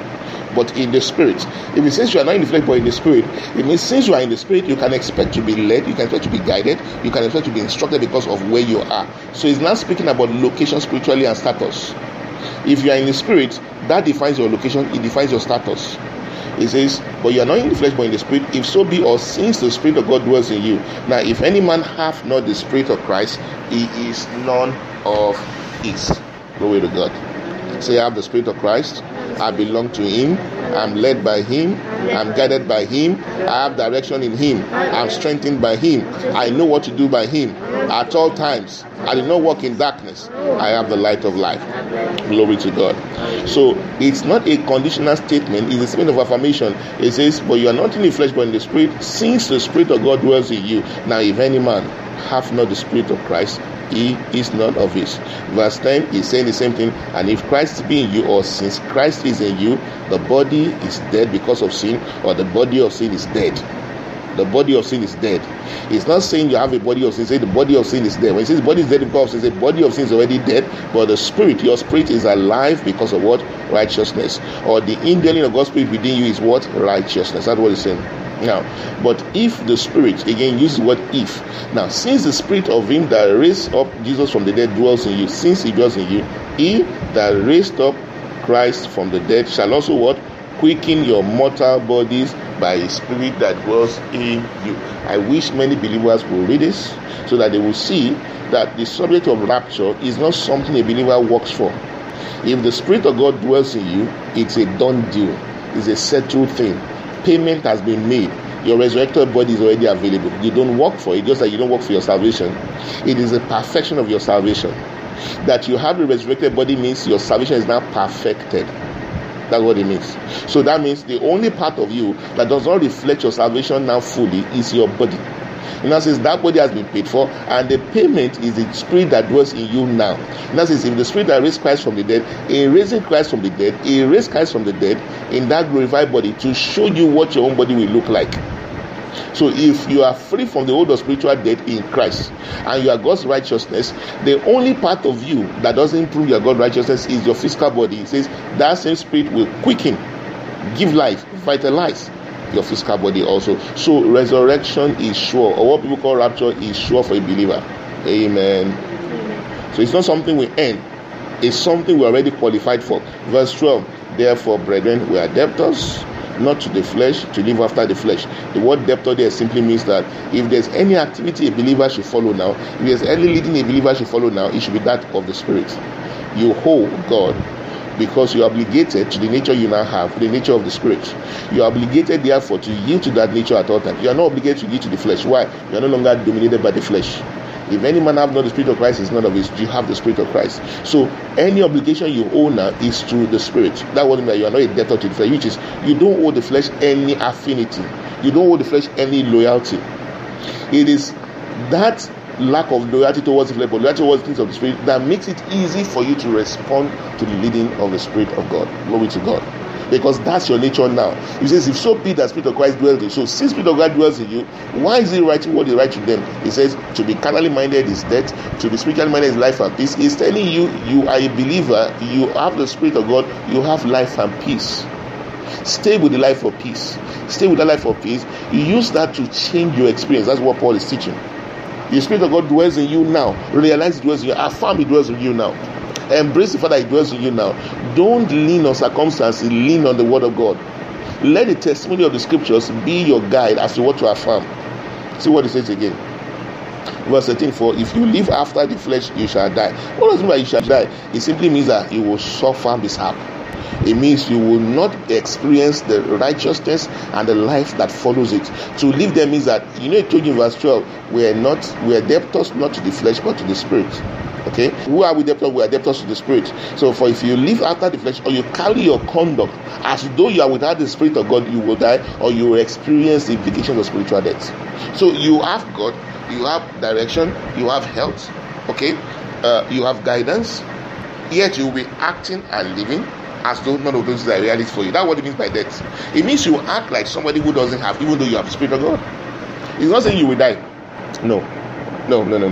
but in the spirit. If it says you are not in the flesh but in the spirit, it means since you are in the spirit, you can expect to be led, you can expect to be guided, you can expect to be instructed because of where you are. So it's not speaking about location spiritually and status. If you are in the spirit, that defines your location, it defines your status. It says, but you are not in the flesh but in the spirit, if so be, or since the Spirit of God dwells in you. Now, if any man have not the Spirit of Christ, he is none of his. Glory to God. Say, I have the Spirit of Christ, I belong to him, I'm led by him, I'm guided by him, I have direction in him, I'm strengthened by him, I know what to do by him. At all times, I do not walk in darkness, I have the light of life. Glory to God. So it's not a conditional statement, it's a statement of affirmation. It says, but you are not in the flesh but in the spirit, since the Spirit of God dwells in you. Now if any man have not the Spirit of Christ, he is not of his. Verse ten is saying the same thing. And if Christ be in you, or since Christ is in you, the body is dead because of sin, or the body of sin is dead. The body of sin is dead. It's not saying you have a body of sin. Say the body of sin is dead. When it says body is dead because of sin, the body of sin is already dead, but the spirit, your spirit is alive because of what? Righteousness. Or the indwelling of God's spirit within you is what? Righteousness. That's what it's saying. Now, but if the spirit, again, use the word if. Now, since the spirit of him that raised up Jesus from the dead dwells in you, since he dwells in you, he that raised up Christ from the dead shall also what? Quicken your mortal bodies by his spirit that dwells in you. I wish many believers will read this so that they will see that the subject of rapture is not something a believer works for. If the Spirit of God dwells in you, it's a done deal. It's a settled thing. Payment has been made. Your resurrected body is already available. You don't work for it, just like you don't work for your salvation. It is the perfection of your salvation. That you have a resurrected body means your salvation is now perfected. That's what it means. So that means the only part of you that does not reflect your salvation now fully is your body. In that sense, that body has been paid for, and the payment is the spirit that dwells in you now. In that sense, if the spirit that raised Christ from the dead, in raising Christ from the dead, he raised Christ from the dead in that glorified body to show you what your own body will look like. So if you are free from the old or spiritual death in Christ and you are God's righteousness, the only part of you that doesn't prove your God's righteousness is your physical body. It says that same spirit will quicken, give life, vitalize your physical body also. So resurrection is sure, or what people call rapture is sure for a believer. Amen. Amen. So it's not something we earn, it's something we're already qualified for. Verse twelve, therefore, brethren, we are debtors, not to the flesh, to live after the flesh. The word debtor there simply means that if there's any activity a believer should follow now, if there's any leading a believer should follow now, it should be that of the Spirit. You owe God because you're obligated to the nature you now have, the nature of the Spirit. You're obligated, therefore, to yield to that nature at all times. You are not obligated to yield to the flesh. Why? You are no longer dominated by the flesh. If any man have not the Spirit of Christ, is none of his. You have the Spirit of Christ. So any obligation you owe now is to the Spirit. That wouldn't mean that you are not a debtor to the flesh, which is you don't owe the flesh any affinity. You don't owe the flesh any loyalty. It is that lack of loyalty towards the flesh, but loyalty towards things of the Spirit, that makes it easy for you to respond to the leading of the Spirit of God. Glory to God. Because that's your nature now. He says, if so be that Spirit of Christ dwells in you. So since Spirit of God dwells in you, why is he writing what he writes to them? He says, to be carnally minded is death, to be spiritually minded is life and peace. He's telling you, you are a believer, you have the Spirit of God, you have life and peace. Stay with the life of peace. Stay with the life of peace. You use that to change your experience. That's what Paul is teaching. The Spirit of God dwells in you now. Realize it dwells in you. Affirm it dwells in you now. Embrace the fact that it dwells in you now. Don't lean on circumstances, lean on the word of God. Let the testimony of the scriptures be your guide as to what to affirm. See what it says again. Verse thirteen, for if you live after the flesh, you shall die. What does it mean by you shall die? It simply means that you will suffer mishap. It means you will not experience the righteousness and the life that follows it. To live there means that, you know, it told you in verse twelve, we are not, we are debtors not to the flesh but to the Spirit. Okay, who are we debtors? We are debtors to the Spirit. So for if you live after the flesh, or you carry your conduct as though you are without the Spirit of God, you will die, or you will experience the implications of spiritual death. So you have God, you have direction, you have health, okay, uh, you have guidance, yet you will be acting and living as though none of those are realities for you. That's what it means by death. It means you act like somebody who doesn't have, even though you have the Spirit of God. It's not saying you will die. No, no, no, no, no.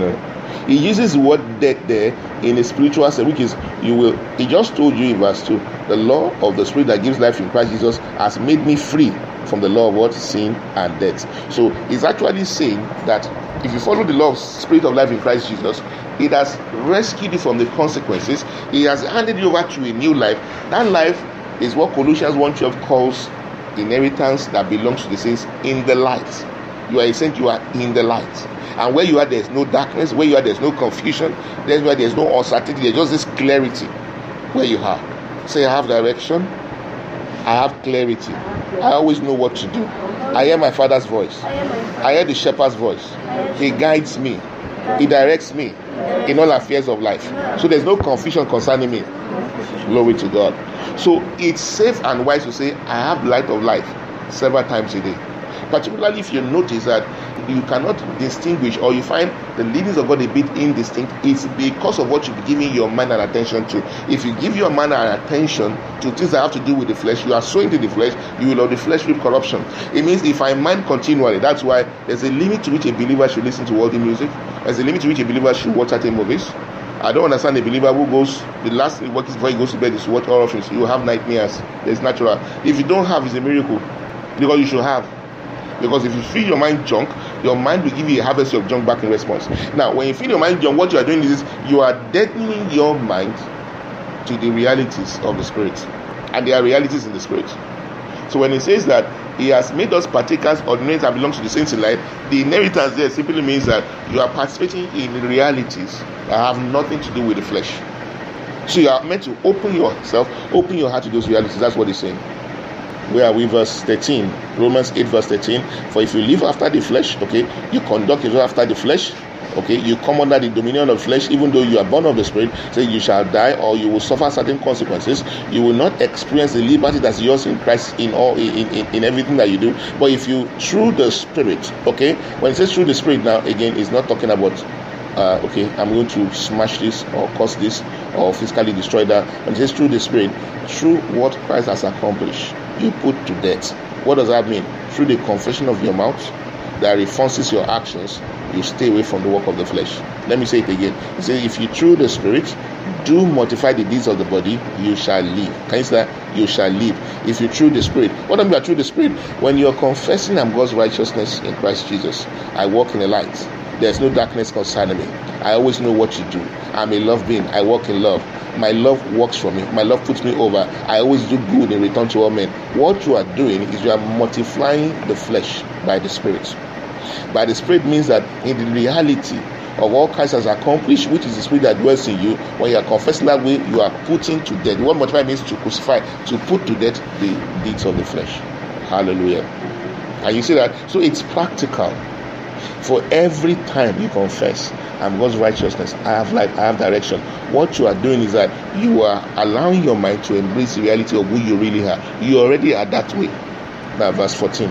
He uses the word death there in a spiritual sense, which is you will. He just told you in verse two, the law of the Spirit that gives life in Christ Jesus has made me free from the law of what? Sin and death. So he's actually saying that if you follow the law of Spirit of life in Christ Jesus, it has rescued you from the consequences. He has handed you over to a new life. That life is what Colossians one twelve calls inheritance that belongs to the saints in the light. You are a saint, you are in the light. And where you are, there's no darkness. Where you are, there's no confusion. There's where there's no uncertainty. There's just this clarity where you are. Say, I have direction. I have clarity. I always know what to do. I hear my Father's voice. I hear the shepherd's voice. He guides me. He directs me in all affairs of life. So there's no confusion concerning me. Glory to God. So it's safe and wise to say, I have light of life several times a day. Particularly if you notice that you cannot distinguish, or you find the leadings of God a bit indistinct, it's because of what you're giving your mind and attention to. If you give your mind and attention to things that have to do with the flesh, you are sowing to the flesh, you will of the flesh reap corruption. It means if I mind continually, that's why there's a limit to which a believer should listen to worldly music. There's a limit to which a believer should watch certain movies. I don't understand a believer who goes, the last thing before he goes to bed is to watch horror films. You will have nightmares. It's natural. If you don't have, it's a miracle. Because you should have. Because if you feed your mind junk, your mind will give you a harvest of junk back in response. Now, when you feed your mind junk, what you are doing is you are deadening your mind to the realities of the Spirit. And there are realities in the Spirit. So when he says that he has made us partakers of the inheritance that belongs to the saints in light, the inheritance there simply means that you are participating in realities that have nothing to do with the flesh. So you are meant to open yourself, open your heart to those realities. That's what he's saying. Where are we? Verse thirteen. Romans eight verse thirteen. For if you live after the flesh, okay, you conduct yourself after the flesh, okay, you come under the dominion of flesh, even though you are born of the Spirit, say you shall die or you will suffer certain consequences. You will not experience the liberty that's yours in Christ in all in, in, in everything that you do. But if you through the Spirit, okay, when it says through the Spirit, now again, it's not talking about uh, okay, I'm going to smash this or cause this or physically destroy that. When it says through the Spirit, through what Christ has accomplished, you put to death. What does that mean? Through the confession of your mouth that renounces your actions, you stay away from the work of the flesh. Let me say it again. He says, if you through the Spirit do mortify the deeds of the body, you shall live. Can you say that? You shall live. If you through the Spirit. What do I mean by through the Spirit? When you're confessing I'm God's righteousness in Christ Jesus, I walk in the light. There's no darkness concerning me. I always know what you do. I'm a love being. I walk in love. My love works for me. My love puts me over. I always do good in return to all men. What you are doing is you are mortifying the flesh by the Spirit. By the Spirit means that in the reality of all Christ has accomplished, which is the Spirit that dwells in you, when you are confessing that way, you are putting to death. What mortify means to crucify, to put to death the deeds of the flesh. Hallelujah. And you see that? So it's practical. For every time you confess, I'm God's righteousness, I have life, I have direction, what you are doing is that you are allowing your mind to embrace the reality of who you really are. You already are that way. Now verse fourteen.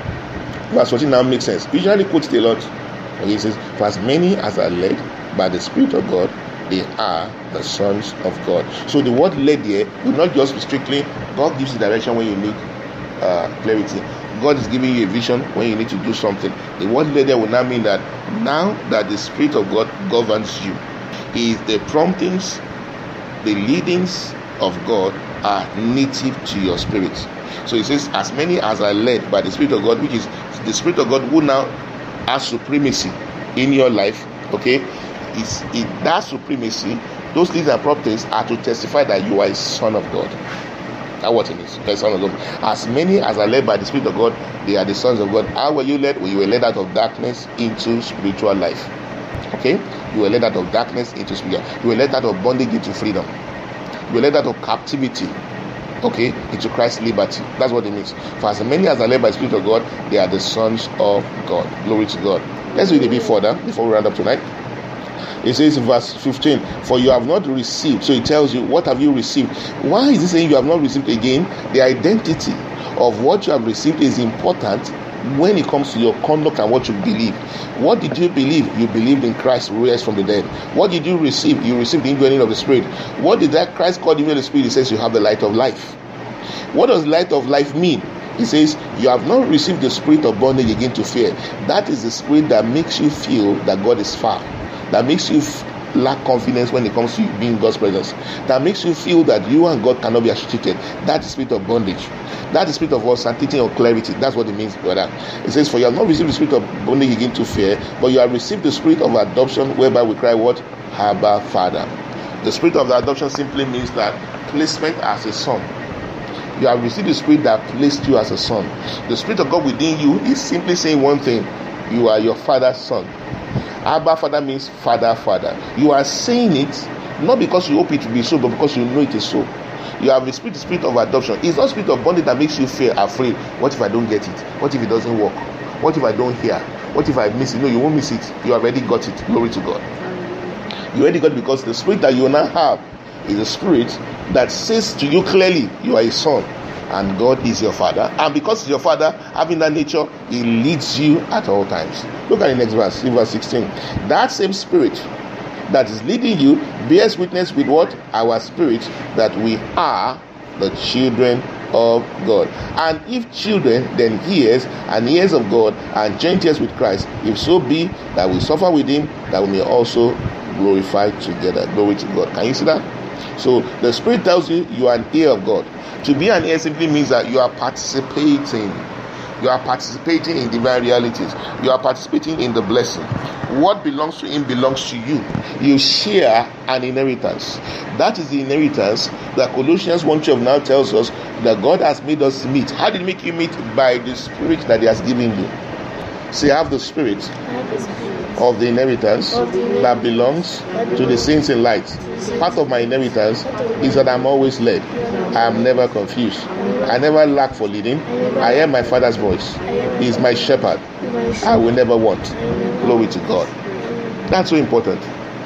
Verse fourteen now makes sense. Usually quotes it a lot. Okay, he says, for as many as are led by the Spirit of God, they are the sons of God. So the word led here will not just be strictly God gives you direction when you need uh, clarity. God is giving you a vision when you need to do something. The word led there will now mean that now that the Spirit of God governs you, is the promptings, the leadings of God are native to your spirit. So it says, as many as are led by the Spirit of God, which is the Spirit of God who now has supremacy in your life, okay, is in that supremacy, those things and promptings are to testify that you are a son of God. That's what it means. Okay, son of God. As many as are led by the Spirit of God, they are the sons of God. How were you led? Well, you were led out of darkness into spiritual life. Okay? You were led out of darkness into spiritual. You were led out of bondage into freedom. You were led out of captivity, okay, into Christ's liberty. That's what it means. For as many as are led by the Spirit of God, they are the sons of God. Glory to God. Let's read a bit further before we round up tonight. It says in verse fifteen, for you have not received. So it tells you, what have you received? Why is it saying you have not received? Again, the identity of what you have received is important when it comes to your conduct and what you believe. What did you believe? You believed in Christ raised from the dead. What did you receive? You received the indwelling of the Spirit. What did that Christ call the Spirit? He says you have the light of life. What does light of life mean? He says you have not received the spirit of bondage again to fear. That is the spirit that makes you feel that God is far. that makes you f- lack confidence when it comes to being in God's presence, that makes you feel that you and God cannot be associated. That's the spirit of bondage. That's the spirit of uncertainty or clarity. That's what it means by that. It says, for you have not received the spirit of bondage again to fear, but you have received the spirit of adoption, whereby we cry, what? Abba, Father. The spirit of the adoption simply means that placement as a son. You have received the spirit that placed you as a son. The spirit of God within you is simply saying one thing: you are your father's son. Abba, Father means father, father. You are saying it not because you hope it to be so, but because you know it is so. You have the spirit, the spirit of adoption. It's not spirit of bondage that makes you fear, afraid. What if I don't get it? What if it doesn't work? What if I don't hear? What if I miss it? No, you won't miss it. You already got it. Glory to God. You already got it, because the spirit that you now have is a spirit that says to you clearly, you are a son and God is your father. And because he's your father, having that nature, he leads you at all times. Look at the next verse, in verse sixteen. That same spirit that is leading you bears witness with what? Our spirit, that we are the children of God. And if children, then heirs, and heirs of God, and joint heirs with Christ, if so be that we suffer with him, that we may also glorify together. Glory to God. Can you see that? So the spirit tells you you are an heir of God. To be an heir simply means that you are participating. You are participating in divine realities. You are participating in the blessing. What belongs to him belongs to you. You share an inheritance. That is the inheritance that Colossians one twelve now tells us that God has made us meet. How did he make you meet? By the spirit that he has given you. Say, I have the spirit, have the spirit of the inheritance of the inheritance that belongs to the saints in light. Part of my inheritance is that I'm always led. I am never confused. I never lack for leading. I hear my father's voice. He is my shepherd. I will never want. Glory to God. That's so important.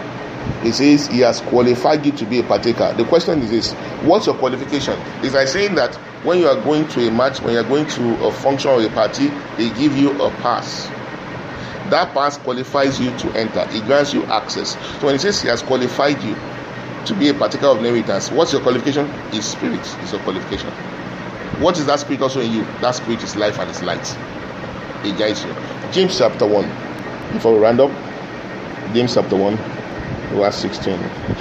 It says he has qualified you to be a partaker. The question is this: what's your qualification? It's like saying that when you are going to a match, when you are going to a function or a party, they give you a pass. That pass qualifies you to enter. It grants you access. So when it says he has qualified you to be a partaker of inheritance, what's your qualification? His spirit is your qualification. What is that spirit also in you? That spirit is life and is light. It guides you. James chapter one. Before we round up, James chapter one, verse sixteen.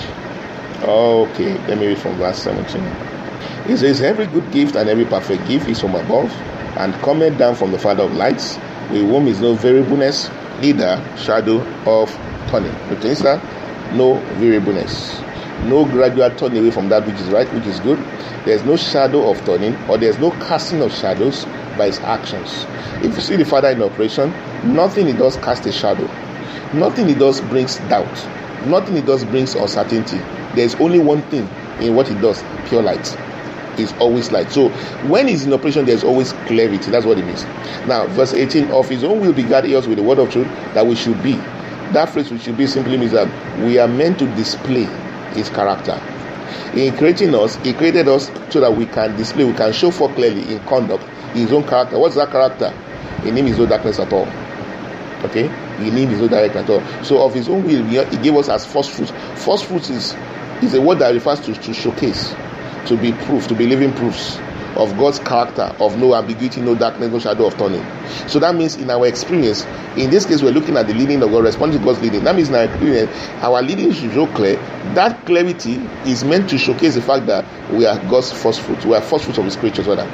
Okay, let me read from verse seventeen. It says, every good gift and every perfect gift is from above, and cometh down from the Father of lights, with whom is no variableness, neither shadow of turning. Which means that no variableness, no gradual turning away from that which is right, which is good. There's no shadow of turning, or there's no casting of shadows by his actions. If you see the Father in operation, nothing he does casts a shadow. Nothing he does brings doubt. Nothing he does brings uncertainty. There's only one thing in what he does: pure light. Is always light. So when he's in operation, there's always clarity. That's what it means. Now, verse eighteen, of his own will begat us with the word of truth, that we should be. That phrase, we should be, simply means that we are meant to display his character. In creating us, he created us so that we can display, we can show forth clearly in conduct his own character. What's that character? In him is no darkness at all. Okay? In him is no darkness at all. So of his own will, he gave us as first fruits. First fruits is, is a word that refers to, to showcase, to be proof, to be living proofs of God's character, of no ambiguity, no darkness, no shadow of turning. So that means in our experience, in this case, we're looking at the leading of God, responding to God's leading. That means in our experience, our leading should show clear. That clarity is meant to showcase the fact that we are God's first fruits. We are first fruits of his creatures. Rather.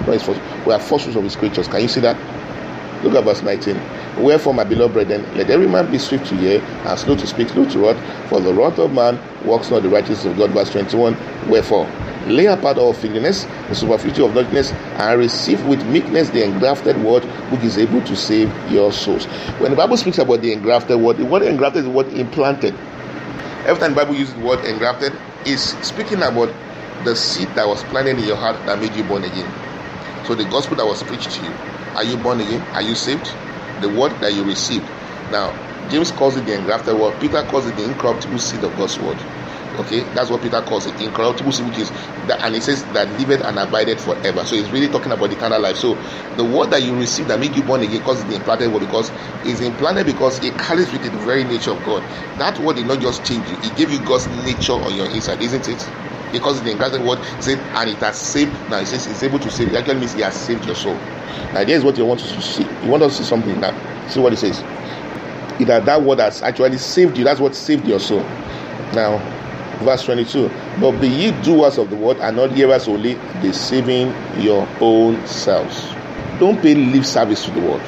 We are first fruits of his creatures. Can you see that? Look at verse nineteen. Wherefore, my beloved brethren, let every man be swift to hear, and slow to speak, slow to wrath, for the wrath of man works not the righteousness of God. Verse twenty-one. Wherefore, lay apart all filthiness, the superfluity of darkness, and receive with meekness the engrafted word, which is able to save your souls. When the Bible speaks about the engrafted word, the word engrafted is the word implanted. Every time the Bible uses the word engrafted, it's speaking about the seed that was planted in your heart that made you born again. So the gospel that was preached to you, are you born again? Are you saved? The word that you received. Now, James calls it the engrafted word. Peter calls it the incorruptible seed of God's word. Okay, that's what Peter calls it, incorruptible seed, which is that, and it says that liveth and abideth forever. So it's really talking about the eternal life. So the word that you receive that make you born again, calls it the implanted word, because it's implanted because it carries with it the very nature of God. That word did not just change you; it gave you God's nature on your inside, isn't it? Because the implanted word said, and it has saved. Now it says it's able to save. It actually means He has saved your soul. Now here's what you want us to see. You want us to see something now. See what it says. It that that word has actually saved you. That's what saved your soul. Now, verse twenty-two. But be ye doers of the word, and not hearers only, deceiving your own selves. Don't pay lip service to the word.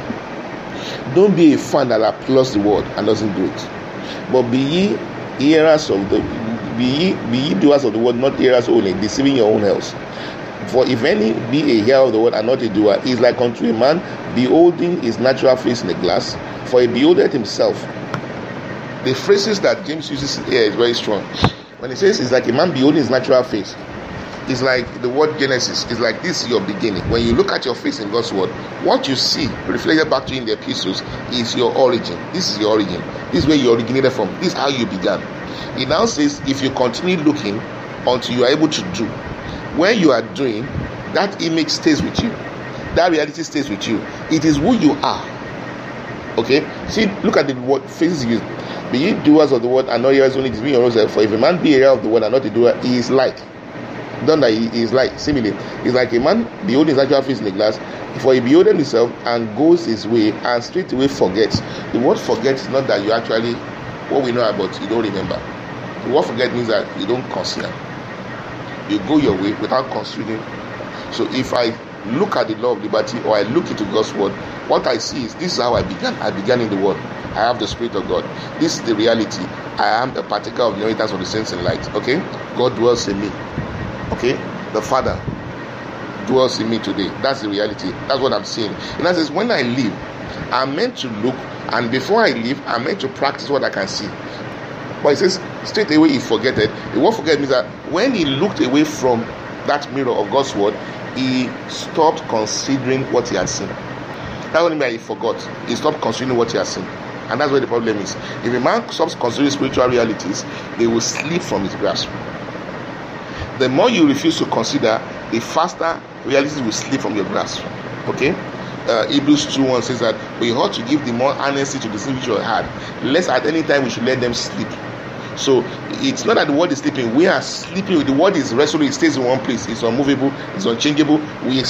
Don't be a fan that applauds the word and doesn't do it. But be ye hearers of the be ye, be ye doers of the word, not hearers only, deceiving your own health. For if any be a hearer of the word and not a doer, he is like unto a man beholding his natural face in a glass. For he beholdeth himself. The phrases that James uses here is very strong. When he says it's like a man beholding his natural face, it's like the word Genesis. It's like this is your beginning. When you look at your face in God's word, what you see reflected back to you in the epistles is your origin. This is your origin. This is where you originated from. This is how you began. He now says, if you continue looking until you are able to do, when you are doing, that image stays with you. That reality stays with you. It is who you are. Okay? See, look at the word faces used. Be ye doers of the word and not hearers only, deceiving your own self. For if a man be a hearer of the word and not a doer, he is like. Done that, he is like. Similarly, he's like a man beholding his actual face in the glass. For he beholdeth himself and goes his way, and straightway forgets. The word forget is not that you actually, what we know about, you don't remember. The word forget means that you don't consider. You go your way without considering. So if I look at the law of liberty, or I look into God's word, what I see is this is how I began. I began in the word. I have the Spirit of God. This is the reality. I am a partaker of the inheritance of the saints in light. Okay? God dwells in me. Okay? The Father dwells in me today. That's the reality. That's what I'm seeing. And that says, when I live, I'm meant to look, and before I live, I'm meant to practice what I can see. But it says, straight away he forgetted. The word forget means that when he looked away from that mirror of God's word, he stopped considering what he had seen. That only means he forgot. He stopped considering what he had seen. And that's where the problem is. If a man stops considering spiritual realities, they will slip from his grasp. The more you refuse to consider, the faster realities will slip from your grasp. Okay? Uh, Hebrews two one says that we ought to give the more honesty to the things which we had, lest at any time we should let them slip. So it's not that the word is sleeping. We are sleeping. The word is resolute. It stays in one place. It's unmovable. It's unchangeable. We,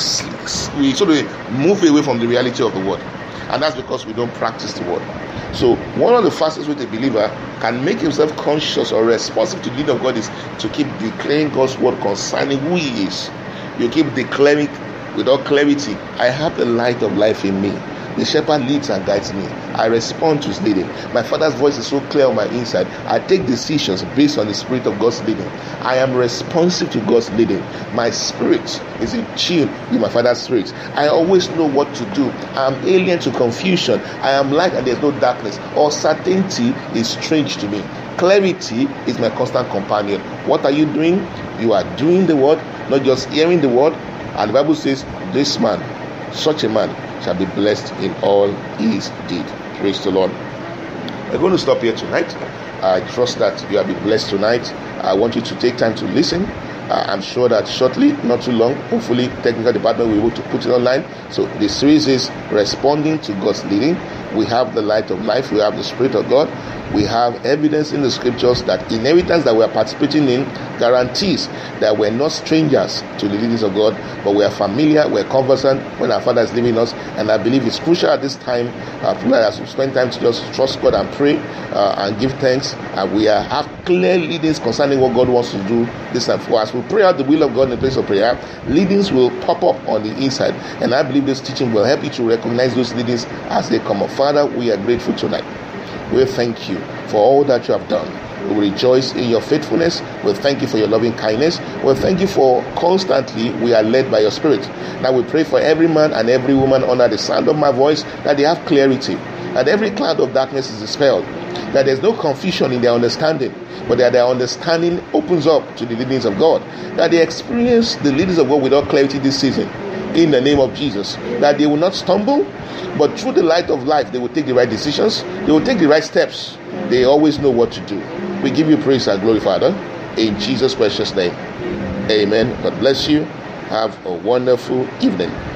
we sort of move away from the reality of the word. And that's because we don't practice the word. So one of the fastest ways a believer can make himself conscious or responsive to the lead of God is to keep declaring God's word concerning who he is. You keep declaring without clarity, I have the light of life in me. The shepherd leads and guides me. I respond to his leading. My Father's voice is so clear on my inside. I take decisions based on the Spirit of God's leading. I am responsive to God's leading. My spirit is in tune with my Father's spirit. I always know what to do. I am alien to confusion. I am light and there is no darkness. Uncertainty is strange to me. Clarity is my constant companion. What are you doing? You are doing the word, not just hearing the word. And the Bible says, this man, such a man, shall be blessed in all his deed. Praise the Lord. We're going to stop here tonight. I trust that you have been blessed tonight. I want you to take time to listen. Uh, I'm sure that shortly, not too long, hopefully technical department will be able to put it online. So the series is responding to God's leading. We have the light of life. We have the Spirit of God. We have evidence in the scriptures that inheritance that we are participating in guarantees that we're not strangers to the leadings of God, but we are familiar, we're conversant when our Father is leading us. And I believe it's crucial at this time, uh, as we spend time to just trust God and pray uh, and give thanks. And we are, have clear leadings concerning what God wants to do this time for us. We pray out the will of God in the place of prayer. Leadings will pop up on the inside. And I believe this teaching will help you to recognize those leadings as they come up. Father, we are grateful tonight. We thank you for all that you have done. We rejoice in your faithfulness. We thank you for your loving kindness. We thank you for constantly we are led by your Spirit. Now we pray for every man and every woman under the sound of my voice that they have clarity, that every cloud of darkness is dispelled, that there's no confusion in their understanding, but that their understanding opens up to the leadings of God, that they experience the leadings of God without clarity this season. In the name of Jesus, that they will not stumble, but through the light of life, they will take the right decisions. They will take the right steps. They always know what to do. We give you praise and glory, Father, in Jesus' precious name. Amen. God bless you. Have a wonderful evening.